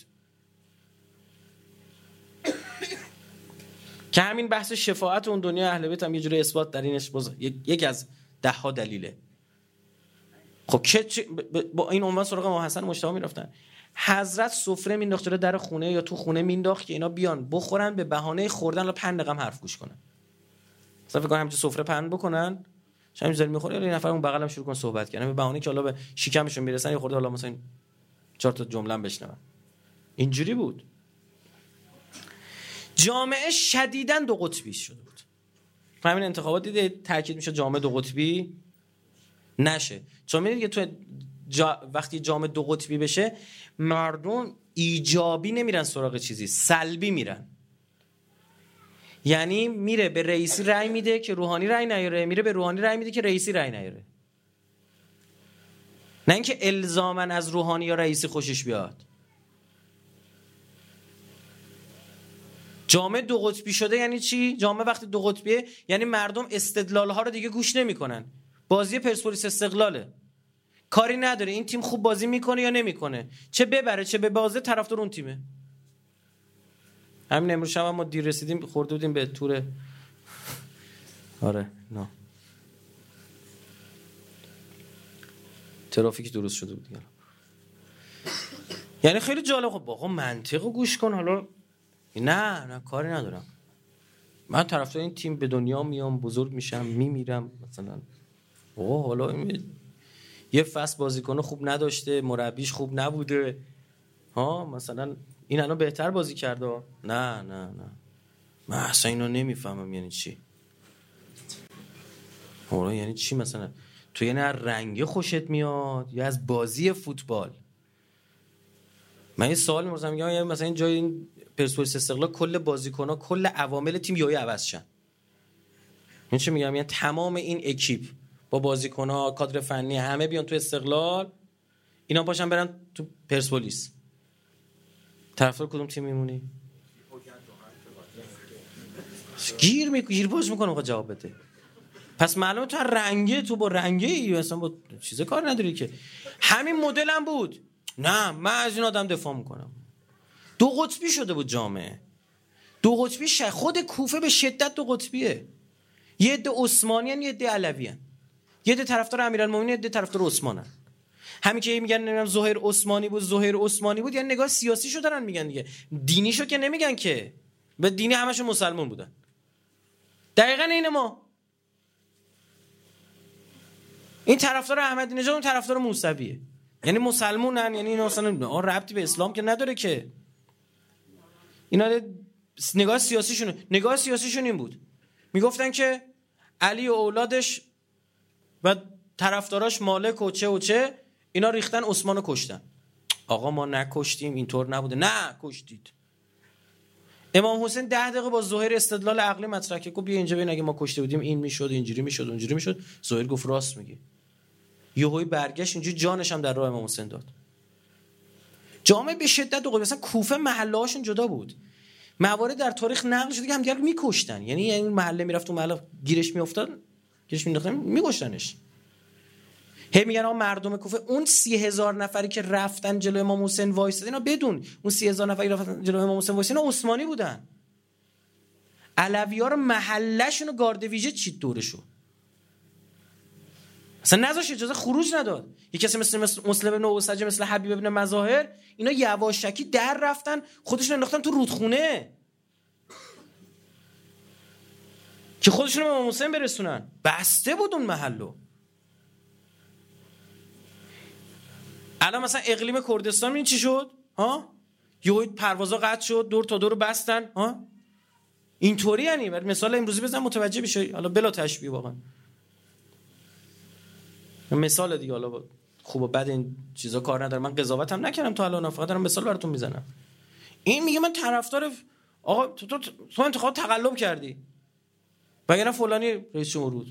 که همین بحث شفاعت اون دنیا اهل بیت هم یه جوری اثبات در اینش یکی از 10 دلیله. خب که با این عنوان سراغ امام حسن مجتبی میرفتن. حضرت سفره مینداخت جلوی در خونه یا تو خونه مینداخت که اینا بیان بخورن، به بهانه خوردن لا 5 دقیقه هم حرف گوش کنن. مثلا فکر کنم همین سفره پهن بکنن، شاید میذاریم میخوره، یه نفر اون بغلم شروع کنه صحبت کردن به بهانه که حالا به شکمشون میرسن یه خورده حالا مثلا 4 تا جمله هم بشنون. اینجوری بود. جامعه شدیداً 2 قطبی شده بود. همین انتخابات دیدید تاکید میشه جامعه 2 قطبی نشه. چون میدید که تو وقتی جامعه 2 قطبی بشه، مردم ایجابی نمیرن سراغ چیزی، سلبی میرن. یعنی میره به رئیسی رأی میده که روحانی رأی نیاره، میره به روحانی رأی میده که رئیسی رأی نیاره. نه اینکه الزاماً از روحانی یا رئیسی خوشش بیاد. جامعه 2 قطبی شده یعنی چی؟ جامعه وقتی 2 قطبیه یعنی مردم استدلال ها رو دیگه گوش نمیکنن. بازی پرسپولیس استقلاله، کاری نداره این تیم خوب بازی میکنه یا نمیکنه، چه ببره چه ببازه طرفدار اون تیمه. همین امروز شب ما دیر رسیدیم، خورده بودیم به تور نه ترافیک درست شده بود دیگه. یعنی خیلی جالب. خب آقا منطقو گوش کن. حالا نه کاری ندارم، من طرفدار این تیم به دنیا میام، بزرگ میشم، میمیرم مثلا. حالا یه فصل بازیکن خوب نداشته، مربیش خوب نبوده، مثلا این الان بهتر بازی کرده. نه من اصلا اینو نمیفهمم. یعنی چی؟ یعنی چی؟ مثلا تو یعنی از رنگ خوشت میاد یا از بازی فوتبال؟ من یه سوال می‌پرسم، میگم مثلا این جای این پرسپولیس استقلال کل بازیکن‌ها کل عوامل تیم یهو عوض شن. این چی میگم؟ یعنی تمام این اکیپ با بازیکن‌ها، کادر فنی همه بیان تو استقلال، اینا باشن برن تو پرسپولیس، طرفدار کدوم تیم میمونی؟ گیر باز میکنه آقا جواب بده. پس معلومه تو رنگه، تو با رنگه ای اصلا با چیزه کار نداری که. همین مدل هم بود. نه من از این آدم دفاع میکنم. دو قطبی شده بود جامعه. دو قطبی خود کوفه به شدت دو قطبیه. یه عده عثمانیان، یه عده علویان. یه عده طرفدار امیرالمومنین، یه عده طرفدار عثمانن. همین که میگن نمیدونم ظاهر عثمانی بود، یعنی نگاه سیاسیشو دارن میگن دیگه. دینیشو که نمیگن که. به دینی همشون مسلمان بودن. دقیقاً اینه ما. این طرفدار احمدی نژاد، اون طرفدار موسویه. یعنی مسلمونن، یعنی اینا اصلا ربطی به اسلام که نداره که. اینا نگاه سیاسیشون این بود. میگفتن که علی و اولادش و طرفداراش مالک و چه اینا ریختن عثمانو کشتن. آقا ما نکشتیم، اینطور نبوده. نه کشتید. امام حسین 10 دقیقه با زهیر استدلال عقلی مطرح کرد، گفت بیا اینجا ببین اگه ما کشته بودیم این میشد، اینجوری میشد، اونجوری میشد. زهیر گفت راست میگی. یهویی برگشت اینجوری جانش هم در راه امام حسین داد. جامعه به شدت دو مثلا کوفه محله هاشون جدا بود. موارد در تاریخ نقل شده که همدیگه رو میکشتن. یعنی این محله میرفت اون محله گیرش میافتاد، گیرش مینداختن میکشتنش. هی میگن آقا مردم کوفه اون 30,000 نفری که رفتن جلوی امام حسین وایسادن، اینا بدون اون 30,000 نفری رفتن جلوی امام حسین وایسادن، اینا عثمانی بودن. علوی‌ها رو محله‌شون رو گارد ویژه چید دورشون. اصلا نذاش، اجازه خروج نداد. یه کسی مثل مسلم بن اوسجه، مثل حبیب ابن مظاهر، اینا یواشکی در رفتن خودشون انداختن تو رودخونه که خودشون به امام حسین برسونن. بسته بود اون محلو. الان مثلا اقلیم کردستان این چی شد؟ ها؟ یهو پروازا قطع شد، دور تا دور بستن، ها؟ اینطوری یعنی مثال امروزی بزن متوجه بشی. حالا بلا تشبیه واقعا. مثال دیگه، حالا خوب و بد این چیزا کار نداره، من قضاوت هم نکردم تا الان، فقط دارم مثال براتون میزنم. این میگه من طرفدار آقا تو انتخاب تقلب کردی، وگرنه فلانی رئیس جمهور بود.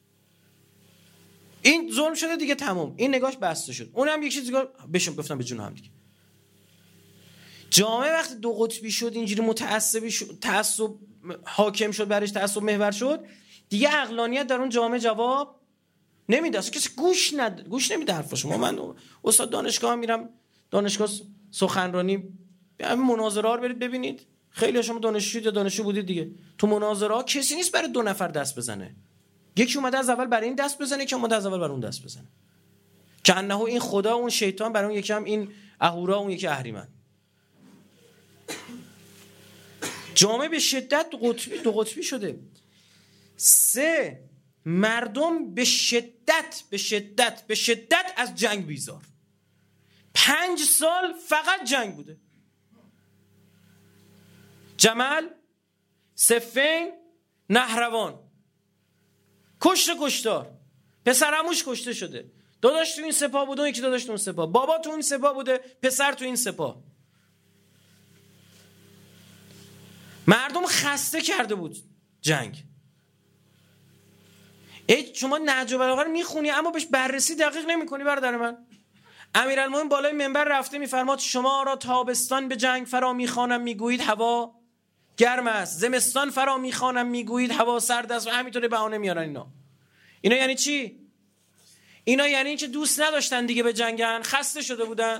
این ظلم شده دیگه، تمام. این نگاهش بسته شد. اونم یک چیز دیگه بشم گفتم به جون هم دیگه. جامعه وقتی دو قطبی شد، اینجوری متعصبی شد، تعصب حاکم شد، برش تعصب محور شد، دیگه عقلانیت در اون جامعه جواب نمیده. اصلا کسی گوش نمیده حرفش. من استاد دانشگاه میرم، دانشگاه سخنرانی، همین مناظره ها رو برید ببینید. خیلی شما دانشجو بودید دیگه. تو مناظره ها کسی نیست برای 2 نفر دست بزنه. یکی اومده از اول برای این دست بزنه، یکی اومده از اول برای اون دست بزنه. که انه این خدا اون شیطان، برای اون یکی هم این اهورا اون یکی اهریمن. جامعه به شدت دو قطبی شده. 3 مردم به شدت از جنگ بیزار. 5 سال فقط جنگ بوده. جمل، صفین، نهروان، کشتار، پسرعموش کشته شده، داداش تو این سپاه بوده، یکی داداش تو اون سپاه، بابا تو این سپاه بوده، پسر تو این سپاه. مردم خسته کرده بود جنگ. شما نهج البلاغه رو میخونی اما بهش بررسی دقیق نمیکنی برادر من. امیرالمومنین بالای منبر رفته میفرماد شما را تابستان به جنگ فرا میخوانم میگویید هوا گرم است، زمستان فرا میخوانم میگویید هوا سرد است، و همینطوری بهانه میارن. اینا یعنی چی؟ اینا یعنی این که دوست نداشتن دیگه به جنگن، خسته شده بودن.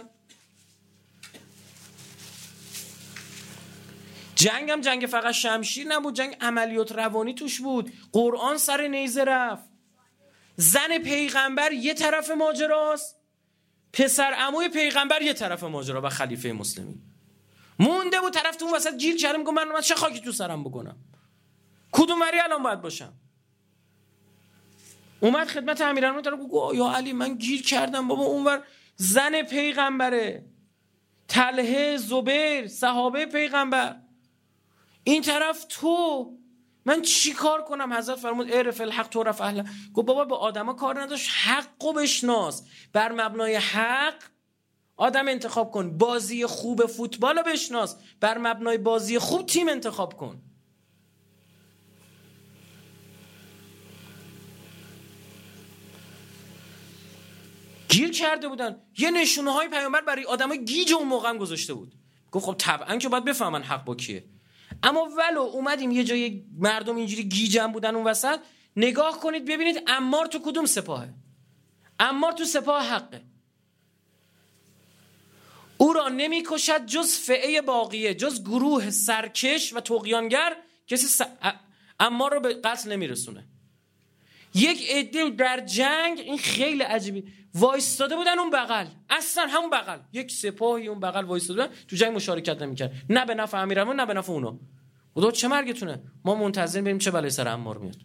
جنگ هم جنگ فقط شمشیر نبود، جنگ عملیات روانی توش بود. قرآن سر نیزه رفت. زن پیغمبر یه طرف ماجراست، پسر عموی پیغمبر یه طرف ماجرا و خلیفه مسلمین. مونده بود طرف تو اون وسط گیر کرده، میگه من چه خاکی تو سرم بکنم، کدوم وری الان باید باشم. اومد خدمت امیرالمومنین گفت یا علی من گیر کردم بابا، اونور زن پیغمبره، طلحه، زبیر، صحابه پیغمبر، این طرف تو من چی کار کنم؟ حضرت فرمود اعرف الحق تعرف اهله. گفت بابا به آدما کار نداشت، حقو بشناس، بر مبنای حق آدم انتخاب کن. بازی خوب فوتبال رو بشناس، بر مبنای بازی خوب تیم انتخاب کن. گیر کرده بودن. یه نشونه های پیامبر برای آدمای گیج اون موقع هم گذاشته بود. گفت خب طبعا که باید بفهمن حق با کیه. اما ولو اومدیم یه جای مردم اینجوری گیجم بودن اون وسط، نگاه کنید ببینید عمار تو کدوم سپاهه. عمار تو سپاه حقه. او را نمی کشد جز فئه باقیه، جز گروه سرکش و طغیانگر کسی عمار رو به قتل نمی رسونه. یک عده در جنگ، این خیلی عجیبی، وایستاده بودن اون بغل، اصلا همون بغل، یک سپاهی اون بغل وایستاده بودن، تو جنگ مشارکت نمی‌کرد، نه به نفع امیرالمومنین نه به نفع اونا. خدا چه مرگتونه؟ ما منتظریم ببینیم چه بلایی سر عمار میاد.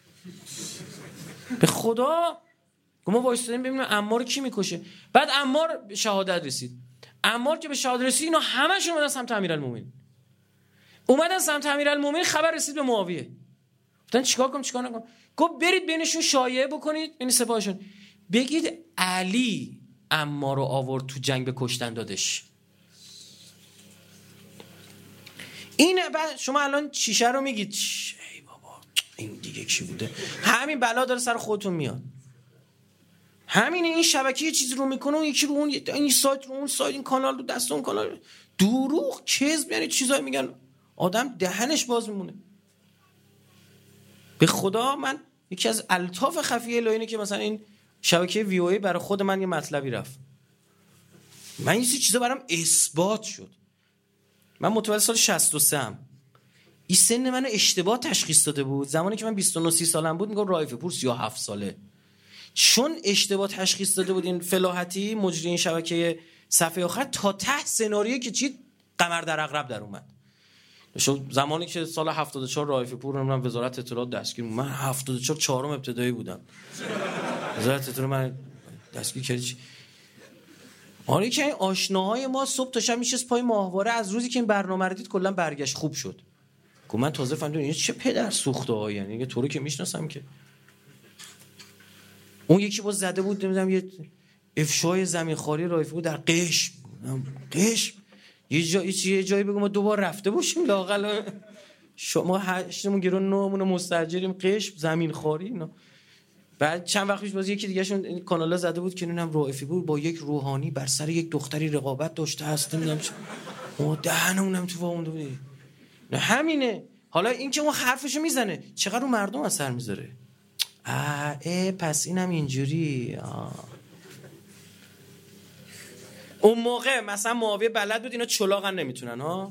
به خدا ما وایستادیم ببینیم عمار رو کی میکشه. بعد عمار شهادت رسید. عمار که به شهادت رسید، اینا همشون اومدن سمت امیرالمومنین. اومدن سمت امیرالمومنین، خبر رسید به معاویه. گفتن چیکار کنم چیکار نکنم؟ گفت برید بینشون شایعه بکنید، این سپاهشون، بگید علی عمار رو آورد تو جنگ به کشتن دادش. این بعد شما الان چیشه رو میگید ای بابا این دیگه کی بوده؟ همین بلا داره سر خودتون میاد. همین این شبکه یه چیزی رو میکنه، اون یکی رو اون، این سایت رو اون سایت، این کانال رو دست اون کانال، دروغ کذب، یعنی چیزایی میگن آدم دهنش باز میمونه. به خدا من یکی از الطاف خفیه الهی اینه که مثلا این شبکه وی او ای برای خود من یه مطلبی رفت، من این چیزا برام اثبات شد. من متولد سال 63 ام. این سن منو اشتباه تشخیص داده بود. زمانی که من 29 30 سالم بود میگم رائفه پور 37 ساله. چون اشتباه تشخیص داده بود این فلاحتی مجری این شبکه صفحه آخر، تا ته سناریویی که چی قمر در عقرب در اومد. زمانی که سال 74 رائفه پور نمیدونم وزارت اطلاعات دستگیر، من 74 چهارم ابتدایی بودم، وزارت اطلاعات من دستگیر کردی. آره که این آشناهای ما صبح تا شب میشست پای ماهواره، از روزی که این برنامه رو دید کلا برگشت خوب شد. گفت من تازه فهمیدم این چه پدر سوخته ها، یعنی یه طوری که میشناسم که اون یکی باز زده بود نمیدونم یه افشای زمینخواری رائفه بود در قشم. یه جایی بگم ما دوبار رفته باشیم لااقل شما 8مون گرون 9مون مستاجریم قشم زمینخواری اینا. بعد چند وقت پیش باز یکی دیگه شون این کانالا زده بود که نمیدونم رائفه بود با یک روحانی بر سر یک دختری رقابت داشته هست، نمیدونم ما دهنمونم تو وامونده بود. نه همینه. حالا این که اون حرفشو میزنه چقدر رو مردم اثر میذاره. پس اینم اینجوری. اون موقع مثلا معاویه بلد بود اینا چلاقن نمیتونن ها.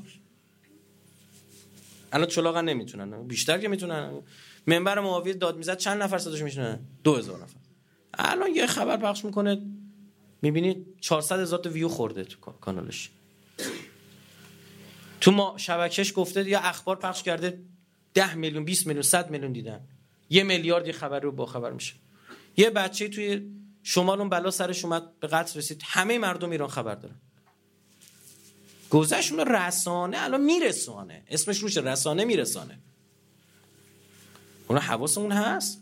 الان چلاقن نمیتونن، بیشتر که میتونن. منبر معاویه داد میزد چند نفر صداش میشنن؟ 2000 نفر. الان یه خبر پخش میکنه میبینید 400,000 تا ویو خورده تو کانالش. تو ما شبکهش گفته یا اخبار پخش کرده 10 میلیون 20 میلیون 100 میلیون دیدن. 1 میلیارد خبر رو با خبر میشه. یه بچه توی شمال اون بلا سرش اومد به قتل رسید، همه مردم ایران خبر دارن. گذشت اون رسانه الان میرسانه، اسمش روشه، رسانه میرسانه. اون حواسمون هست.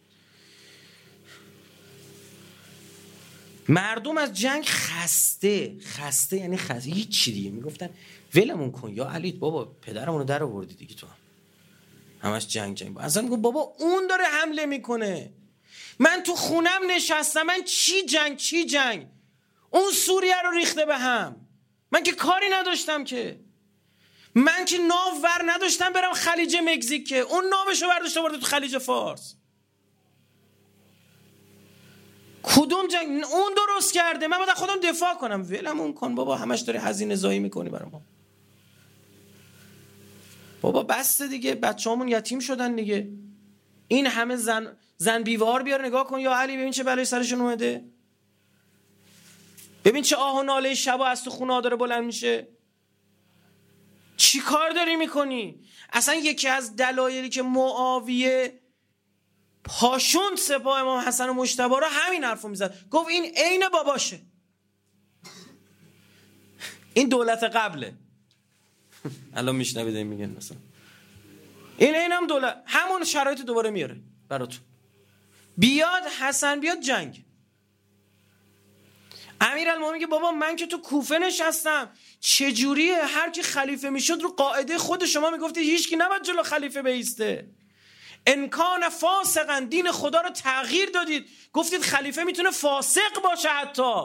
مردم از جنگ خسته یعنی خسته هیچ چی دیگه. میگفتن ولمون کن یا علی بابا پدرمون رو در آوردی دیگه، تو همش جنگ. اصلا میگم بابا اون داره حمله میکنه، من تو خونم نشستم، من چی جنگ اون سوریه رو ریخته به هم، من که کاری نداشتم، که من که ناو ور نداشتم برم خلیج مکزیک، که اون ناوشو برداشته برده تو خلیج فارس. کدوم جنگ اون درست کرده؟ من باید خودم دفاع کنم؟ ولمون کن بابا، همش داره هزینه زایی میکنی برای ما. بابا بس دیگه، بچه‌هامون یتیم شدن دیگه. این همه زن بیوار بیار نگاه کن یا علی، ببین چه بلایی سرشون اومده، ببین چه آه و ناله شبا از تو خونه داره بلند میشه. چی کار داری میکنی؟ اصلا یکی از دلایلی که معاویه پاشوند سپاه امام حسن و مجتبی رو همین حرفو میزد، گفت این عین باباشه، این دولت قبله. الان میشنوید میگن مثلا اینم دولت همون شرایط دوباره میاره براتون. بیاد حسن بیاد جنگ. امیرالمومنین که بابا من که تو کوفه نشستم، چجوریه هر کی خلیفه میشد رو قاعده خود شما میگفتید هیچ کی نباید جلو خلیفه بیسته. انکان فاسقن، دین خدا رو تغییر دادید، گفتید خلیفه میتونه فاسق باشه. حتی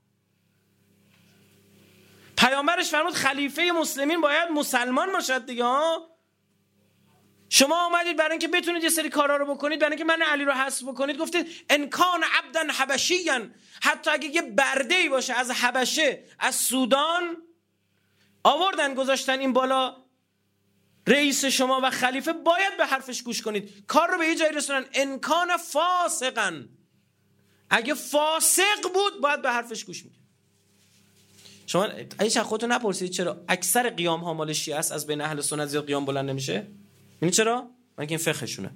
پیامبرش فرمود خلیفه مسلمین باید مسلمان باشد دیگه ها. شما اومدید برای اینکه بتونید یه سری کارا رو بکنید، برای اینکه من علی رو حذف بکنید، گفتید انکان عبدا حبشیًا، حتی اگه یه برده‌ای باشه از حبشه، از سودان آوردن گذاشتن این بالا رئیس شما و خلیفه، باید به حرفش گوش کنید. کار رو به یه جایی رسونن انکان فاسقن، اگه فاسق بود باید به حرفش گوش می‌کرد. شما ایش خودتون نپرسید چرا اکثر قیام ها مال شیعه است، از بین اهل سنت زیاد قیام بلند نمیشه؟ یعنی چرا؟ من که این فقهشونه.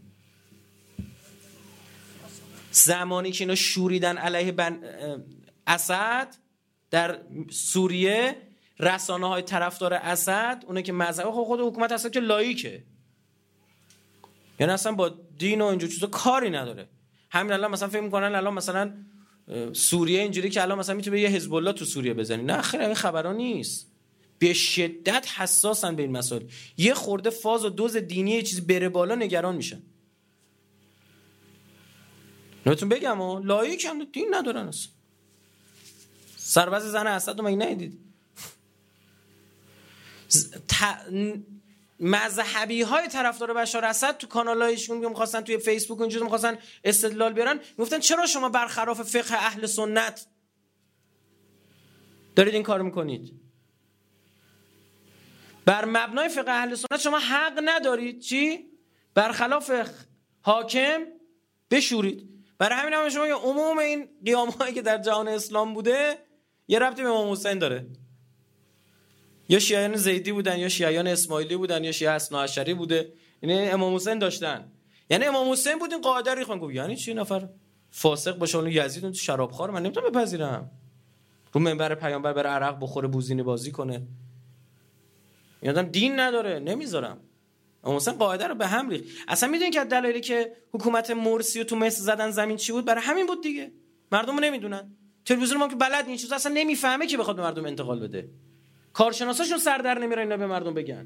زمانی که اینا شوریدن علیه اسد در سوریه، رسانه های طرفدار اسد، اونه که مذهب خود حکومت اسد که لاییکه، یعنی اصلا با دین و اینجور چیزا کاری نداره. همین الان مثلا فکر میکنن الان مثلا سوریه اینجوری که الان مثلا میتونه یه حزب الله تو سوریه بزنی. نه خیلی این خبرا نیست. به شدت حساسن به این مسائل. یه خورده فاز و دوز دینی یه چیزی بره بالا نگران میشن. نمیتون بگم لایک هم دین ندارن اصلا. سرباز زن اسد رو مگه ندیدید؟ مذهبی های طرفدار بشار اسد تو کانالایشون میخواستن توی فیسبوک اونجوری میخواستن استدلال بیارن، میگفتن چرا شما برخلاف فقه اهل سنت دارید این کارو میکنید؟ بر مبنای فقه اهل سنت شما حق ندارید چی؟ برخلاف حاکم بشورید. برای همین هم شما عموم این قیام‌هایی که در جهان اسلام بوده یه ربطی به امام حسین داره. یا شیعیان زیدی بودن، یا شیعیان اسماعیلی بودن، یا شیعه اثناعشری بوده. یعنی امام حسین داشتن. یعنی امام حسین بود این قاعده رو ریختن. گفت یعنی چی نفر فاسق باشه اون یزید اون شرابخوار من نمیتونم بپذیرم. رو منبر پیامبر بره عرق بخوره بوزینی بازی کنه. یادم دین نداره نمیذارم. امام حسین قاعده رو به هم ریخت. اصلا میدونین که دلایلی که حکومت مرسی رو تو مصر زدن زمین چی بود؟ برای همین بود دیگه. مردم نمیدونن. تلویزیون ما که بلد این چیزا اصلا نمیفهمه که بخواد به مردم انتقال بده. کارشناساشون سر در نمیرن اینا به مردم بگن.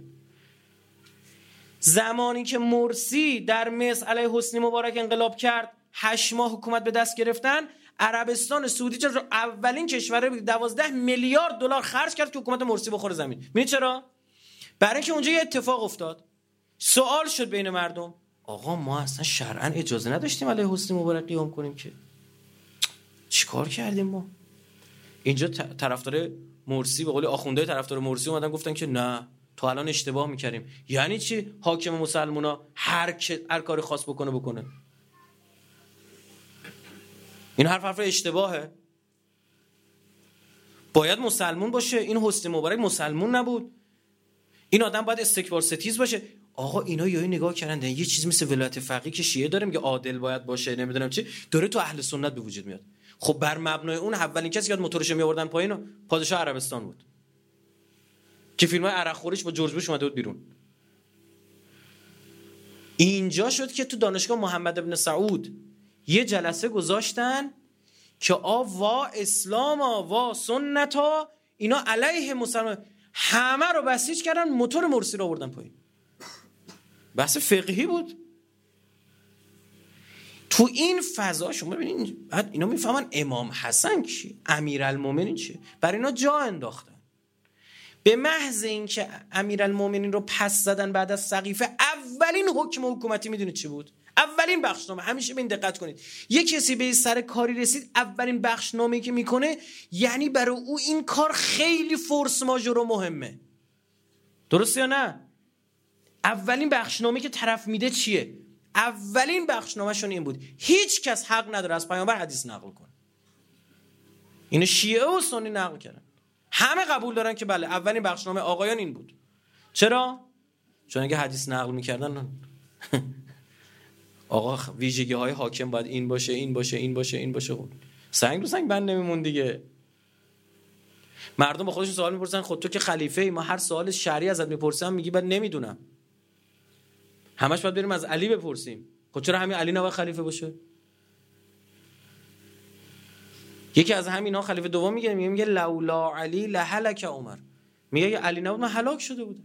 زمانی که مرسی در مصر علیه حسنی مبارک انقلاب کرد، 8 ماه حکومت به دست گرفتن، عربستان سعودی چه اولین کشور 12 میلیارد دلار خرج کرد که حکومت مرسی بخوره زمین. می‌دونید چرا؟ برای اینکه اونجا یه اتفاق افتاد. سوال شد بین مردم، آقا ما اصلا شرعاً اجازه نداشتیم علیه حسنی مبارک قیام کنیم که. چیکار کردیم ما؟ اینجا طرفدار مرسی به قول آخوندهای طرفدار مرسی اومدن گفتن که نه تو الان اشتباه می‌کردیم. یعنی چی؟ حاکم مسلمونا هر کاری خاص بکنه. این حرف اشتباهه. باید مسلمون باشه. این حسنی مبارک مسلمون نبود. این آدم باید استکبار ستیز باشه. آقا اینا یهو نگاه کردن یه چیز مثل ولایت فقیه که شیعه داره میگه عادل باید باشه، نمیدونم چی، داره تو اهل سنت به وجود میاد. خب بر مبنای اون اولین کسی که موتورش میآوردن پایین پادشاه عربستان بود که فیلمای عرق خورش با جورج بوش اومده بود بیرون. اینجا شد که تو دانشگاه محمد ابن سعود یه جلسه گذاشتن که آوا اسلام وا سنت ها اینا علیه مسلمان، همه رو بسیج کردن، موتور مرسی رو آوردن پایین. بحث فقهی بود. تو این فضا شما ببینید بعد اینا میفهمن امام حسن کی، امیرالمومنین چیه، برای اینا جا انداختن. به محض اینکه امیرالمومنین رو پس زدن بعد از سقیفه، اولین حکم حکومتی میدونید چی بود؟ اولین بخشنامه. همیشه به این دقت کنید. یک کسی به سر کاری رسید، اولین بخشنامه‌ای که میکنه یعنی برای او این کار خیلی فورس ماژور و مهمه. درسته یا نه؟ اولین بخشنامه‌ای که طرف میده چیه؟ اولین بخشنامه‌شون این بود هیچ کس حق نداره از پیامبر حدیث نقل کنه. اینو شیعه و سنی نقل کردن. همه قبول دارن که بله اولین بخشنامه آقایان این بود. چرا؟ چون اگه حدیث نقل میکردن آقا ویژگی‌های حاکم باید این باشه این باشه این باشه این باشه. سنگ رو سنگ بند نمیمون دیگه. مردم با خودشون سوال میپرسن خود تو که خلیفه ای، ما هر سوال شرعی ازت میپرسم میگی بعد نمیدونم. همش باید بریم از علی بپرسیم. خب چرا همین علی نباید خلیفه باشه؟ یکی از همینا خلیفه دوم میگه لولا علی لهلک عمر. میگه اگه علی نبود من هلاک شده بودم.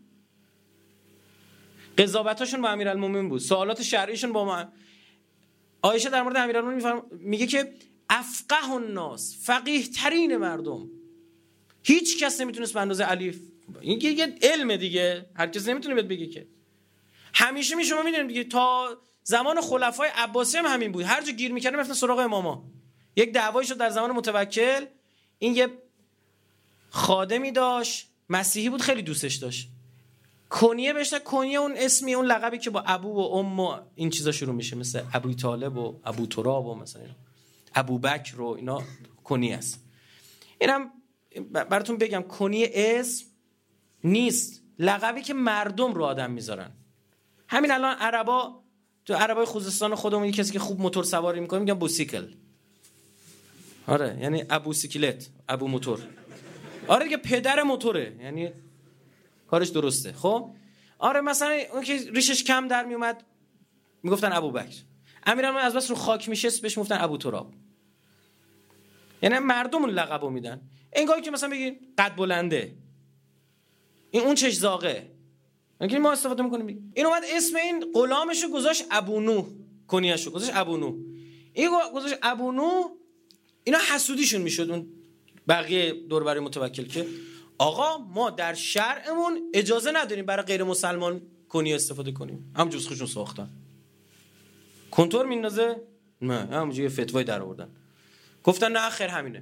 قضاوتاشون با امیرالمومنین بود، سوالات شرعیشون با ما. عایشه در مورد امیرالمومنین میگه که افقه الناس، فقیه ترین مردم. هیچ کس نمیتونست به اندازه علی، این یه علم دیگه، هر کس نمیتونه بهت بگه که. همیشه شما میدونید دیگه تا زمان خلفای عباسی هم همین بود، هر جا گیر میکردن رفتن سراغ اماما. یک دعوایی شد در زمان متوکل، این یه خادمی داشت مسیحی بود، خیلی دوستش داشت، کنیه بهش داد. کنیه اون اسمی، اون لقبی که با ابو و ام و این چیزا شروع میشه، مثل ابو طالب و ابو تراب و مثلا ابو بکر و اینا کنیه است. اینم براتون بگم کنیه اسم نیست، لقبی که مردم رو آدم میذارن. همین الان عربا تو عربای خوزستان خودمون کسی که خوب موتور سواری میکنه میگن بوسیکل. آره یعنی ابو سیکلت، ابو موتور. آره دیگه پدر موتوره، یعنی کارش درسته. خب آره مثلا اون که ریشش کم در میومد میگفتن ابو بکر. امیرالمومنین از بس رو خاک میشست بهش میگفتن ابو تراب. یعنی مردم اون لقبو میدن. انگار که مثلا بگی قد بلنده، این اون چش زاغه، یعنی ما استفاده میکنیم. این اومد اسم این غلامشو گذاشت ابو نوح، کنیه‌شو گذاشت ابو نوح. این گذاشت ابو نوح. اینا حسودیشون میشد اون بقیه دور برای متوکل که آقا ما در شرعمون اجازه نداریم برای غیر مسلمان کنیه استفاده کنیم. همونجوری خودشون ساختن. کنتور میندازه؟ نه، همونجوری فتوای در آوردن. گفتن نه خیر همینه.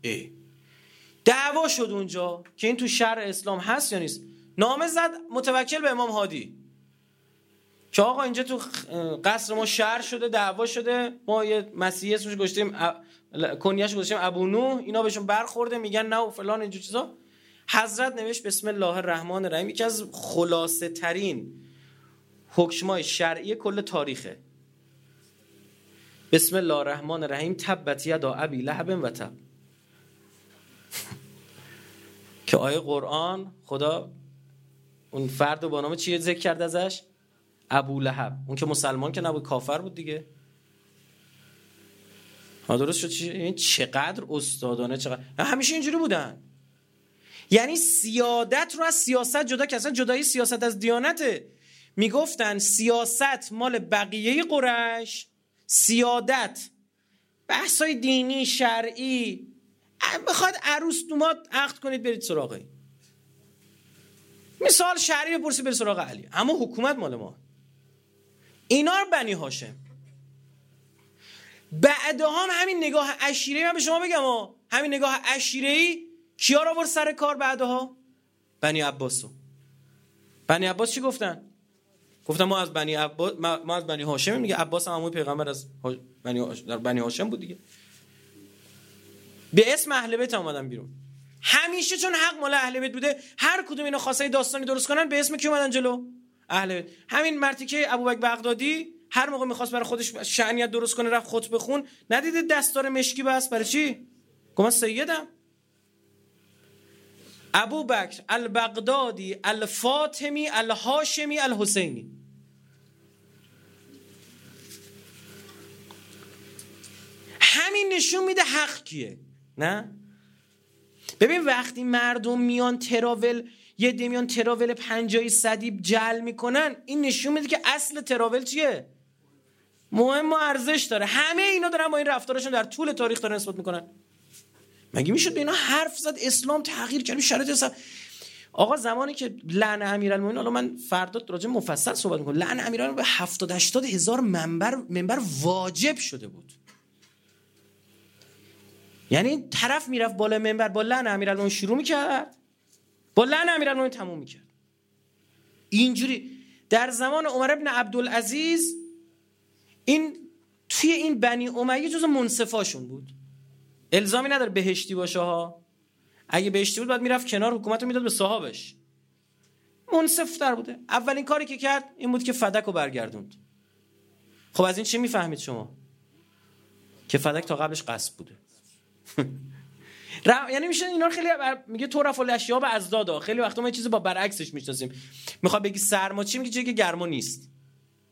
دعوا شد اونجا که این تو شرع اسلام هست یا نیست. نامه زد متوکل به امام هادی که آقا اینجا تو قصر ما شرع شده، دعوا شده، ما یه مسیحی اسمش گذاشتیم کنیه‌اش گذاشتیم ابو نوح، اینا بهشون برخورده میگن نه و فلان اینجور چیزا. حضرت نوشت بسم الله الرحمن الرحیم، یکی از خلاصه ترین حکمای شرعی کل تاریخه. بسم الله الرحمن الرحیم تبت یدا ابی لهب و تب. که آیه قرآن خدا اون فرد با نام چیه ذکر کرد ازش؟ ابو لهب. اون که مسلمان که نبود، کافر بود دیگه. ها درست شد. این چقدر استادانه، چقدر همیشه اینجوری بودن. یعنی سیادت رو از سیاست جدا کردن. جدایی سیاست از دیانته. میگفتن سیاست مال بقیه قریش، سیادت بحثای دینی شرعی، بخواد عروس دومات عقد کنید برید سراغ این. مثال شرعی بپرسی برید سراغ علی، اما حکومت مال ما. اینا رو بنی هاشم. بعدها هم همین نگاه عشیره‌ای، من به شما بگم همین نگاه عشیره‌ای کیا رو آورد سر کار بعدها؟ بنی عباسو. بنی عباس چی گفتن؟ گفتن ما از بنی عباس، ما از بنی هاشم. میگه عباس هم عموی پیغمبر از بنی هاشم بود دیگه. به اسم اهل بیت اومدن بیرون. همیشه چون حق مال اهل بیت بوده، هر کدوم اینا خاصه داستانی درست کنن به اسم کی اومدن جلو؟ اهل بیت. همین مرتیکه ابوبکر بغدادی هر موقع می‌خواست برای خودش شأنیت درست کنه رفت خطبه خون، ندیده دستار مشکی بس برای چی؟ گفت سیدم. ابوبکر البغدادی الفاطمی الهاشمی الحسینی. همین نشون میده حق کیه. نه ببین وقتی مردم میان تراول، یه دمیان تراول 50 صدی جل میکنن، این نشون میده که اصل تراول چیه؟ مهم و ارزش داره. همه اینا دارن با این رفتارشون در طول تاریخ دارن اثبات میکنن. مگه میشد به اینا حرف زد؟ اسلام تغییر کرد، شرایط اسلام. آقا زمانی که لعن امیرالمومنین، حالا من فردا راجع مفصل صحبت میکنم، لعن امیرالمومنین به 70 80 هزار منبر واجب شده بود. یعنی طرف میرفت بالا منبر با لعن امیرالمومنین شروع میکرد، با لعن امیرالمومنین تموم میکرد. اینجوری در زمان عمر ابن عبدالعزیز این توی این بنی امیه جزو منصفاشون بود. الزامی نداره بهشتی باشه ها. اگه بهشتی بود باید میرفت کنار، حکومت رو میداد به صاحبش. منصف تر بوده. اولین کاری که کرد این بود که فدک رو برگردوند. خب از این چی میفهمید شما؟ که فدک تا قبلش غصب بوده. یعنی میشه اینا رو خیلی میگه طرف الاشیاء به ازداد. خیلی وقتا ما یه چیزی با برعکسش میشناسیم. میخواد بگی سرما چی، میگه چیزی که گرما نیست.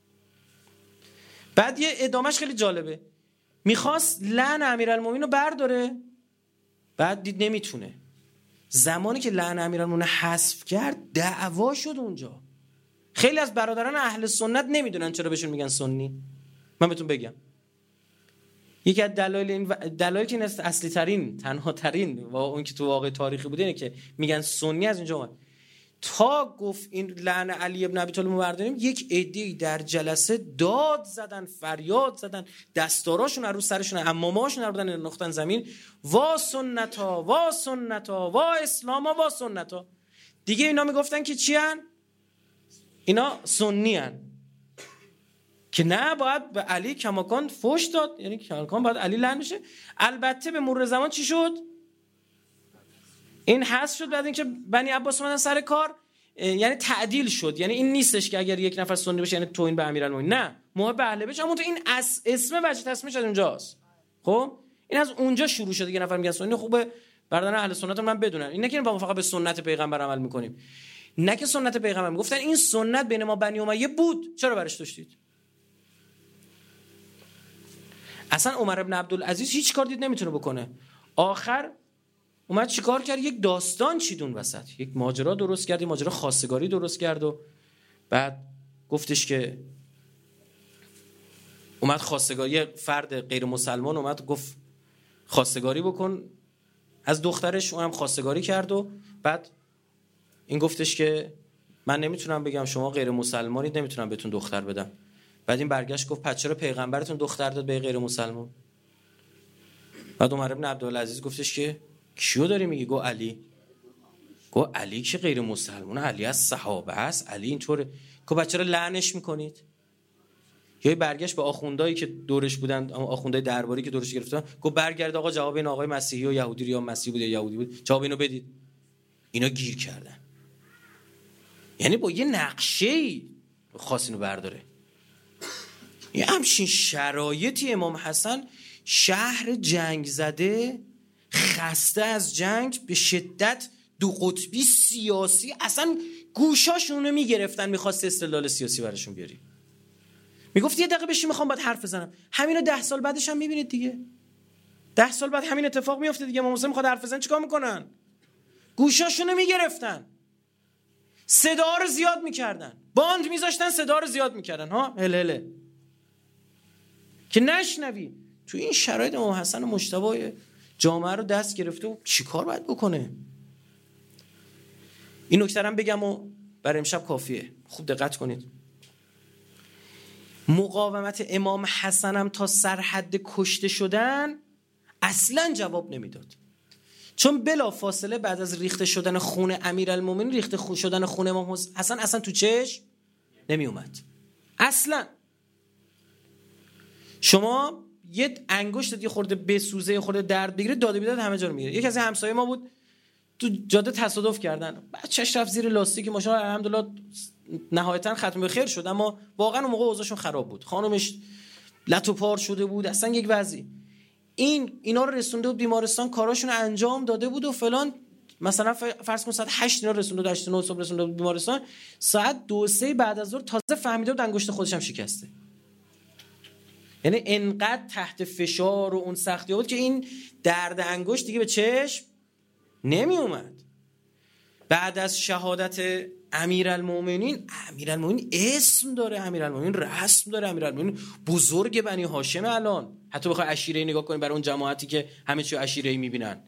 بعد یه ادامهش خیلی جالبه، میخواست لعن امیرالمومنین رو برداره، بعد دید نمیتونه. زمانی که لعن امیرالمومنین حذف کرد دعوا شد اونجا. خیلی از برادران اهل سنت نمیدونن چرا بهشون میگن سنی. من بهتون بگم یکی از دلایلی که این اصلی ترین تنها ترین و اون که تو واقع تاریخی بوده اینه که میگن سنی از اینجا اومد. تا گفت این لعن علی ابن ابی طالب برداریم، یک عده‌ای در جلسه داد زدن، فریاد زدن، دستاراشون رو سرشون، عماماشون رو بردن نقطن زمین، وا سنتا وا سنتا وا اسلاما وا سنتا. دیگه اینا میگفتن که چی ان؟ اینا سنی ان، که نه باید به علی کماکان فوش داد، یعنی کماکان باید علی لعن بشه. البته به مرور زمان چی شد؟ این حذف شد بعد اینکه بنی عباس اومدن سر کار، یعنی تعدیل شد. یعنی این نیستش که اگر یک نفر سنی باشه یعنی توهین به امیرالمومنین، نه، محب اهل بیت. اما تو این اسم وجه تصمیمش از اونجاست. خب این از اونجا شروع شده. یه نفر میگه سنی، خوبه برادران اهل سنت من بدونن این، نه که ما فقط به سنت پیغمبر عمل میکنیم، نه که سنت پیغمبر میگفتن این سنت بین ما بنی امیه بود، چرا برش داشتید؟ اصلا عمر ابن عبدالعزیز هیچ کار دید نمیتونه بکنه، آخر اومد چیکار کرد؟ یک داستان چید اون وسط، یک ماجرا درست کرد، یک ماجرا خواستگاری درست کرد و بعد گفتش که اومد خواستگاری، فرد غیر مسلمان اومد گفت خواستگاری بکن از دخترش، اونم خواستگاری کرد و بعد این گفتش که من نمیتونم بگم شما غیر مسلمانید، نمیتونم بهتون دختر بدم. بعد این برگشت گفت پس چرا پیغمبرتون دختر داد به غیر مسلمان؟ بعد عمر ابن عبدالعزیز گفتش که کیو داری میگی؟ گو علی. گو علی که غیر مسلمانه، علی از صحابه است، علی اینطوره. گو بچه چرا لعنش میکنید؟ یا برگشت به آخوندایی که دورش بودن، آخوندای درباری که دورش گرفتن، گو برگرد آقا جواب این آقای مسیحی و یهودی یا مسیحی بود یا یهودی بود، جواب اینو بدید. اینا گیر کردن. یعنی با یه نقشه‌ای خاص اینو برداره. یه همچین شرایطی امام حسن، شهر جنگ زده، خسته از جنگ، به شدت دو قطبی سیاسی، اصلا گوشاشون رو میگرفتن، میخواست استدلال سیاسی براشون بیاری. میگفت یه دقیقه بشین میخوام باید حرف بزنم. همینو 10 سال بعدش هم میبینید دیگه. 10 سال بعد همین اتفاق میفته دیگه. امام حسین میخواد حرف بزنه چیکار میکنن؟ گوشاشون رو میگرفتن، صدا رو زیاد میکردن، باند میذاشتن صدا رو زیاد میکردن، ها هله که نشنوی. تو این شرایط امام حسن مجتبی جامعه رو دست گرفته و چیکار باید بکنه؟ این نکته رو بگم و برای امشب کافیه. خوب دقت کنید. مقاومت امام حسن هم تا سرحد کشته شدن اصلا جواب نمیداد، چون بلا فاصله بعد از ریخته شدن خون امیرالمومنین، ریخته شدن خون امام حسن اصلا تو چشم نمی اومد اصلا. شما یه انگشت یه خورده بسوزه، یه خورده درد بگیره، داده بیداد همه جا رو میگیره. یکی از همسایه ما بود تو جاده تصادف کردن، بچه‌ش رفت زیر لاستیک ماشین، الحمدلله نهایتا ختم به خیر شد، اما واقعا اون موقع اوضاعشون خراب بود، خانومش لتو پار شده بود، اصلا یک وضعی. اینا رو رسونده بود بیمارستان، کاراشون انجام داده بود و فلان. مثلا فرض کن ساعت 8 اینا رسونده بود، 8 9 صبح رسونده بود بیمارستان، ساعت 2-3 بعد از ظهر تازه فهمیده بود انگشت خودش هم شکسته. یعنی انقدر تحت فشار و اون سختی بود که این درد انگشت دیگه به چشم نمی اومد. بعد از شهادت امیرالمومنین اسم داره، امیرالمومنین رسم داره، امیرالمومنین بزرگ بنی هاشم. الان حتی بخوای عشیره‌ای نگاه کنی برای اون جماعتی که همه چی عشیره‌ای میبینن،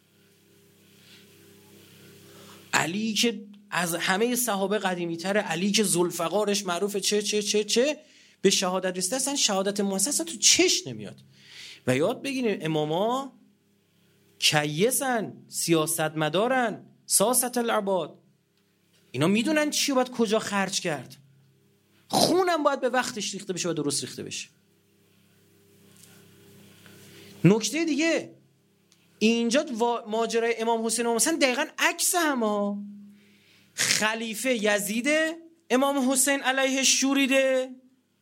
علی که از همه صحابه قدیمی تره، علی که ذوالفقارش معروفه، چه به شهادت رسیده، اصلا شهادت مؤسسا تو چش نمیاد. و یاد بگیریم اماما کیسن، سیاستمدارن، ساست العباد، اینا میدونن چی باید کجا خرج کرد. خونم باید به وقتش ریخته بشه و درست ریخته بشه. نکته دیگه اینجا ماجرای امام حسین و امام حسن دقیقاً عکس همه. خلیفه یزید، امام حسین علیه شوریده،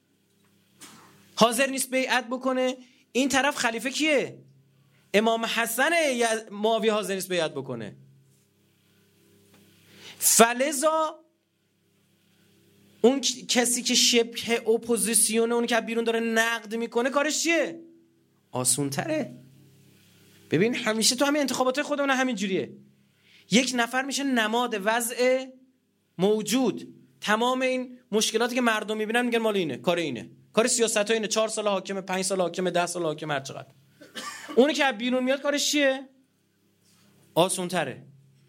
حاضر نیست بیعت بکنه. این طرف خلیفه کیه؟ امام حسن معاویه حاضر نیست بیعت بکنه. فلذا اون کسی که شبه اپوزیسیونه، اون که بیرون داره نقد میکنه، کارش چیه؟ آسون تره. ببین همیشه تو همین انتخابات خودمون همین جوریه. یک نفر میشه نماد وضع موجود. تمام این مشکلاتی که مردم میبینن میگن مال اینه، کار اینه، کار سیاست‌ها اینه، 4 سال حاکمه، 5 سال حاکمه، 10 سال حاکمه، هر چقدر. اونی که بیرون میاد کارش چیه؟ آسون تره.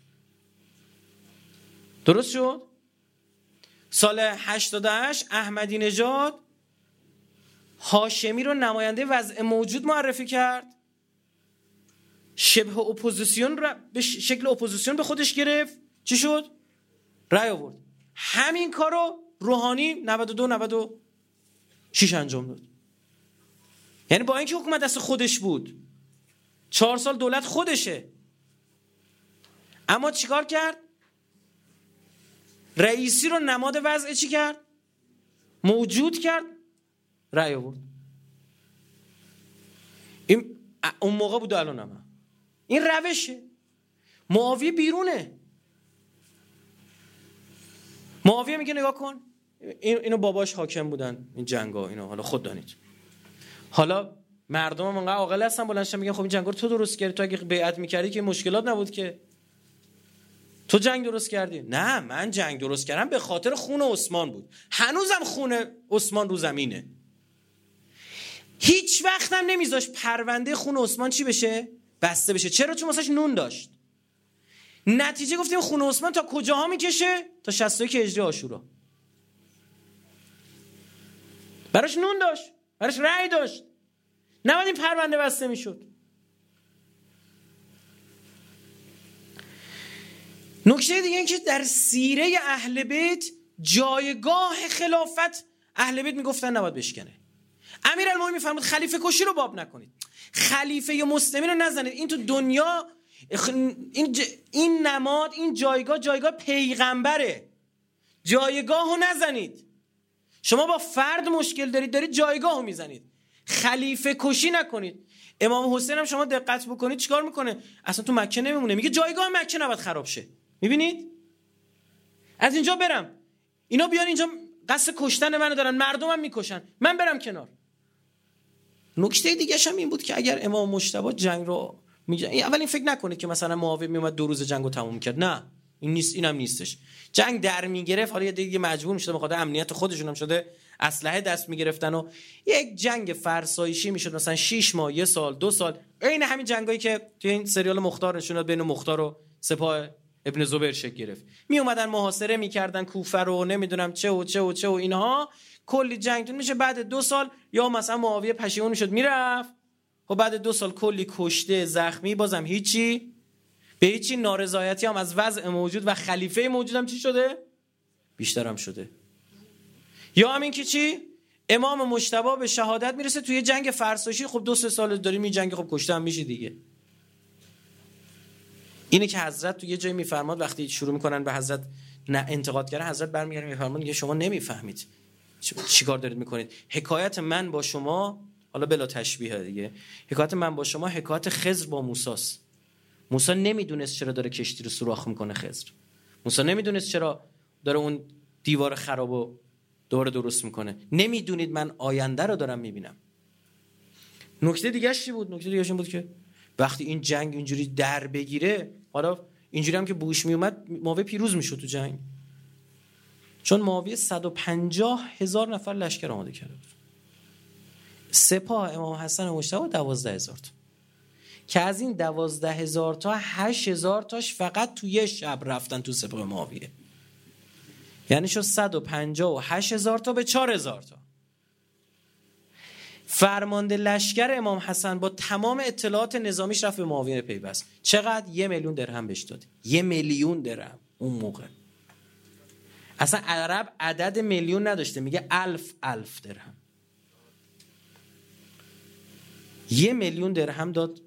درست شد؟ سال 88 احمدی نژاد هاشمی رو نماینده وضع موجود معرفی کرد، شبه اپوزیسیون رو به شکل اپوزیسیون به خودش گرفت. چی شد؟ رأی آورد. همین کارو روحانی 92-96 انجام داد. یعنی با اینکه حکومت دست خودش بود، 4 سال دولت خودشه، اما چیکار کرد؟ رئیسی رو نماد وضع چی کرد؟ موجود کرد، رأی آورد. این اون موقع بود، الان هم این روشه. معاویه بیرونه. معاویه میگه نگاه کن، اینو باباش حاکم بودن، این جنگا اینو حالا خود دانید. حالا مردم هم انقدر عاقل هستن بلندشن میگن خب این جنگا رو تو درست کردی، تو اگه بیعت میکردی که مشکلات نبود که، تو جنگ درست کردی. نه، من جنگ درست کردم به خاطر خون عثمان بود. هنوزم خون عثمان رو زمینه. هیچ وقتم نمیذاش پرونده خون عثمان چی بشه؟ بسته بشه. چرا؟ چون واسش نون داشت. نتیجه گفتیم خون عثمان تا کجاها میکشه؟ تا 61 هجری عاشورا. براش نون داشت، براش رأی داشت. نباید این پرونده بسته میشد. نکته دیگه این که در سیره اهل بیت جایگاه خلافت اهل بیت میگفتن نباید بشکنه. امیرالمومنین میفرمود خلیفه کشی رو باب نکنید، خلیفه مسلمین رو نزنید. این تو دنیا این نماد، این جایگاه پیغمبره. جایگاه رو نزنید. شما با فرد مشکل دارید جایگاه رو میزنید. خلیفه کشی نکنید. امام حسین هم شما دقت بکنید چیکار میکنه؟ اصلا تو مکه نمیمونه، میگه جایگاه مکه نباید خراب شه. میبینید؟ از اینجا برم، اینا بیان اینجا قصد کشتن منو دارن، مردمم میکشن، من برم کنار. نکته دیگه هم این بود که اگر امام مجتبی جنگ رو اول این فکر نکنید که مثلا معاویه میومد 2 روز جنگو تموم میکرد. نه، این نیست، اینم نیستش. جنگ در میگرفت، حالا یه دیگه مجبور میشد به خاطر امنیت خودشون هم شده اسلحه دست میگرفتن و یک جنگ فرسایشی میشد، مثلا 6 ماه، 1 سال، 2 سال. عین همین جنگایی که تو این سریال مختار نشون داد بین مختار و سپاه ابن زبیر شکل گرفت. می اومدن محاصره میکردن کوفه رو، نمیدونم چه و اینها، کلی جنگتون میشه. بعد 2 سال یا مثلا معاویه پشیمون میشد میرفت، خب بعد 2 سال کلی کشته، زخمی، بازم هیچی، به هیچی. نارضایتی هم از وضع موجود و خلیفه موجود هم چی شده؟ بیشتر هم شده. یا همین که چی؟ امام مجتبی به شهادت میرسه توی جنگ فرسایشی. خب 2-3 سال داریم این جنگ، خب کشته هم میشه دیگه. اینه که حضرت تو یه جایی میفرماد وقتی شروع میکنن به حضرت انتقاد کردن، حضرت برمیگردن میفرماد که شما نمیفهمید چیکار دارید میکنید. حکایت من با شما، حالا بلا تشبیه دیگه، حکایت من با شما حکایت خضر با موسی‌ست. موسی نمیدونست چرا داره کشتی رو سوراخ میکنه. خضر موسی نمیدونست چرا داره اون دیوار خرابو دوباره درست میکنه. نمیدونید من آینده رو دارم میبینم. نکته دیگه چی بود؟ نکته دیگه این بود که وقتی این جنگ اینجوری در بگیره، حالا اینجوری هم که بوش میومد، معاویه پیروز میشد تو جنگ، چون معاویه 150,000 نفر لشکر آماده کرده بود. سپاه امام حسن مجتبی 12,000 تا، که از این 12,000 تا 8,000 تاش فقط تو یه شب رفتن تو سپاه معاویه. یعنی شد 158,000 تا به 4,000 تا. فرمانده لشکر امام حسن با تمام اطلاعات نظامیش رفت به معاویه پیوست. چقدر؟ 1,000,000 درهم بهش داد. 1,000,000 درهم اون موقع. اصلا عرب عدد میلیون نداشته، میگه 1000 درهم. 1,000,000 درهم داد.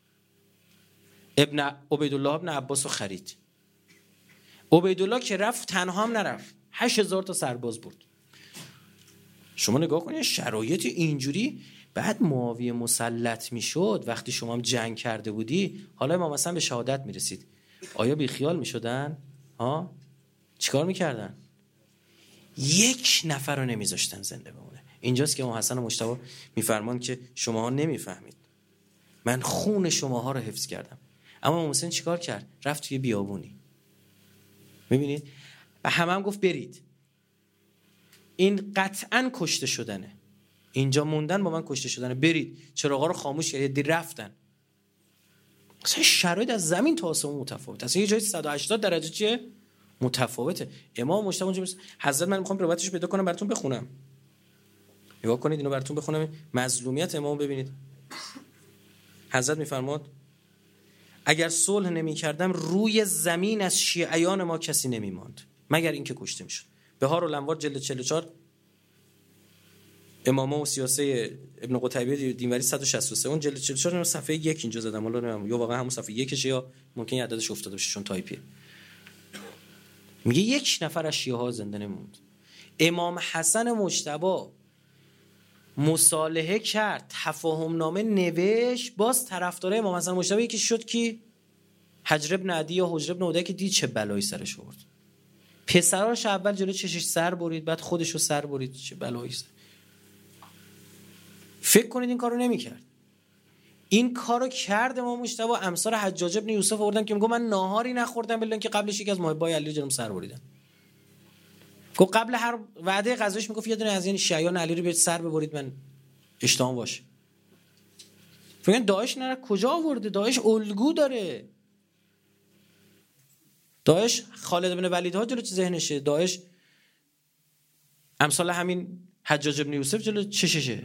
عبیدالله ابن عباس رو خرید. عبیدالله که رفت تنها هم نرفت، 8,000 تا سرباز برد. شما نگاه کنید شرایط اینجوری. بعد معاویه مسلط میشد وقتی شما هم جنگ کرده بودی، حالا ما مثلا به شهادت میرسید، آیا بی خیال میشدن؟ چیکار میکردن؟ یک نفر رو نمیذاشتن زنده بمونه. اینجاست که امام حسن مجتبی میفرمان که شماها نمیفهمید، من خون شماها رو حفظ کردم. اما امام حسین چیکار کرد؟ رفت توی بیابونی. میبینید؟ و هم گفت برید، این قطعاً کشته شدنه، اینجا موندن با من کشته شدنه، برید. چراغا رو خاموش کرد، رفتن. اصلا شرایط از زمین تا آسمون متفاوته. اصلا یه جایی 180 درجه چیه؟ متفاوته. امام مجتبی اونجا حضرت، من میخوام روایتش پیدا کنم براتون بخونم. نگاه کنید اینو براتون بخونم، مظلومیت امام ببینید. حضرت میفرماد اگر صلح نمی‌کردم روی زمین از شیعیان ما کسی نمی‌ماند مگر اینکه کشته می‌شد. بهار الانوار جلد 44 امامه و سیاسه ابن قتیبه دینوری 163 اون جلد 44 صفحه 1 اینجا زدم، حالا نمیدونم یا واقعا همون صفحه 1شه یا ممکنه عددش افتاده باشه چون تایپیه. میگه یک نفر از شیعه ها زنده نموند. امام حسن مجتبی مصالحه کرد، تفاهم نامه نوشت، باز طرفدار امام حسن مجتبی یکی شد کی؟ حجر ابن عدی یا حجر ابن عدی که دید چه بلایی سرش آورد. پسراش اول جلو چشش سر برید، بعد خودش رو سر برید، چه بلایی سر. فکر کنید این کارو نمی‌کرد. این کارو کرد امام مجتبی. امثال حجاج ابن یوسف آوردن که میگه من ناهاری نخوردم بلکه که قبلش یکی از محبای علی جنم سر بریدن. گفت قبل هر وعده غذایش میگفت یه دونه از این شیعیان علی رو به سر ببرید من اشتهام باشه. فکر داعش نه کجا آورده؟ داعش الگو داره. داعش خالد بن ولید ها جلو ذهنشه، داعش امثال همین حجاج ابن یوسف جلو چششه.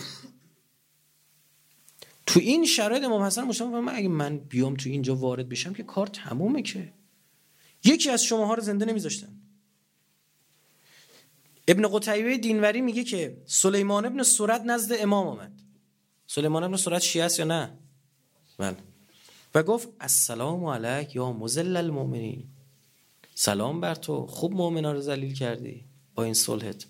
تو این شرایط امام حسن مجتبی من اگه من بیام تو اینجا وارد بشم که کار تمومه، که یکی از شماها رو زنده نمیذاشتن. ابن قتیبه دینوری میگه که سلیمان ابن سرد نزد امام آمد. سلیمان ابن سرد شیعه است یا نه؟ بله. و گفت السلام علیک یا مذل المؤمنین، سلام بر تو، خوب مؤمنا رو ذلیل کردی با این صلحت.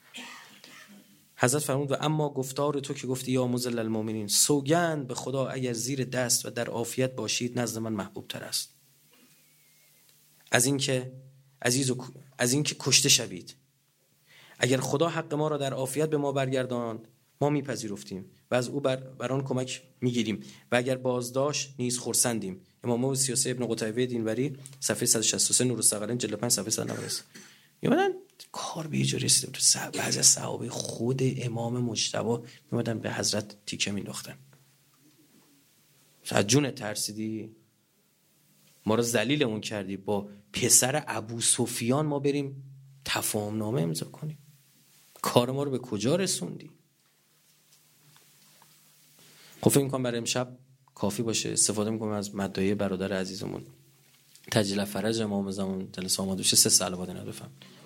حضرت فرمود و اما گفتار تو که گفتی یا مذل المؤمنین، سوگند به خدا اگر زیر دست و در عافیت باشید نزد من محبوب تر است از اینکه کشته شوید. اگر خدا حق ما را در عافیت به ما برگرداند ما میپذیرفتیم و از او بر آن کمک میگیریم و اگر بازداشت نیز خرسندیم. امام و سیاسه ابن قتیبه دینوری صفحه 163 نور الثقلین جلد 5 صفحه 190. میمدن کار به اینجا رسیده بود. بعضی از صحابه خود امام مجتبی میمدن به حضرت تیکه مینداختن. از جون ترسیدی ما رو ذلیلمون کردی، با پسر ابو سفیان ما بریم تفاهم نامه امضا کنیم، کار ما رو به کجا رسوندی؟ خب فکر می‌کنم برای امشب کافی باشه. استفاده می‌کنم از مدعی برادر عزیزمون تجلیل فرج امام زمان جلسه آماده بشه 3 صلوات نبی بفرمایید.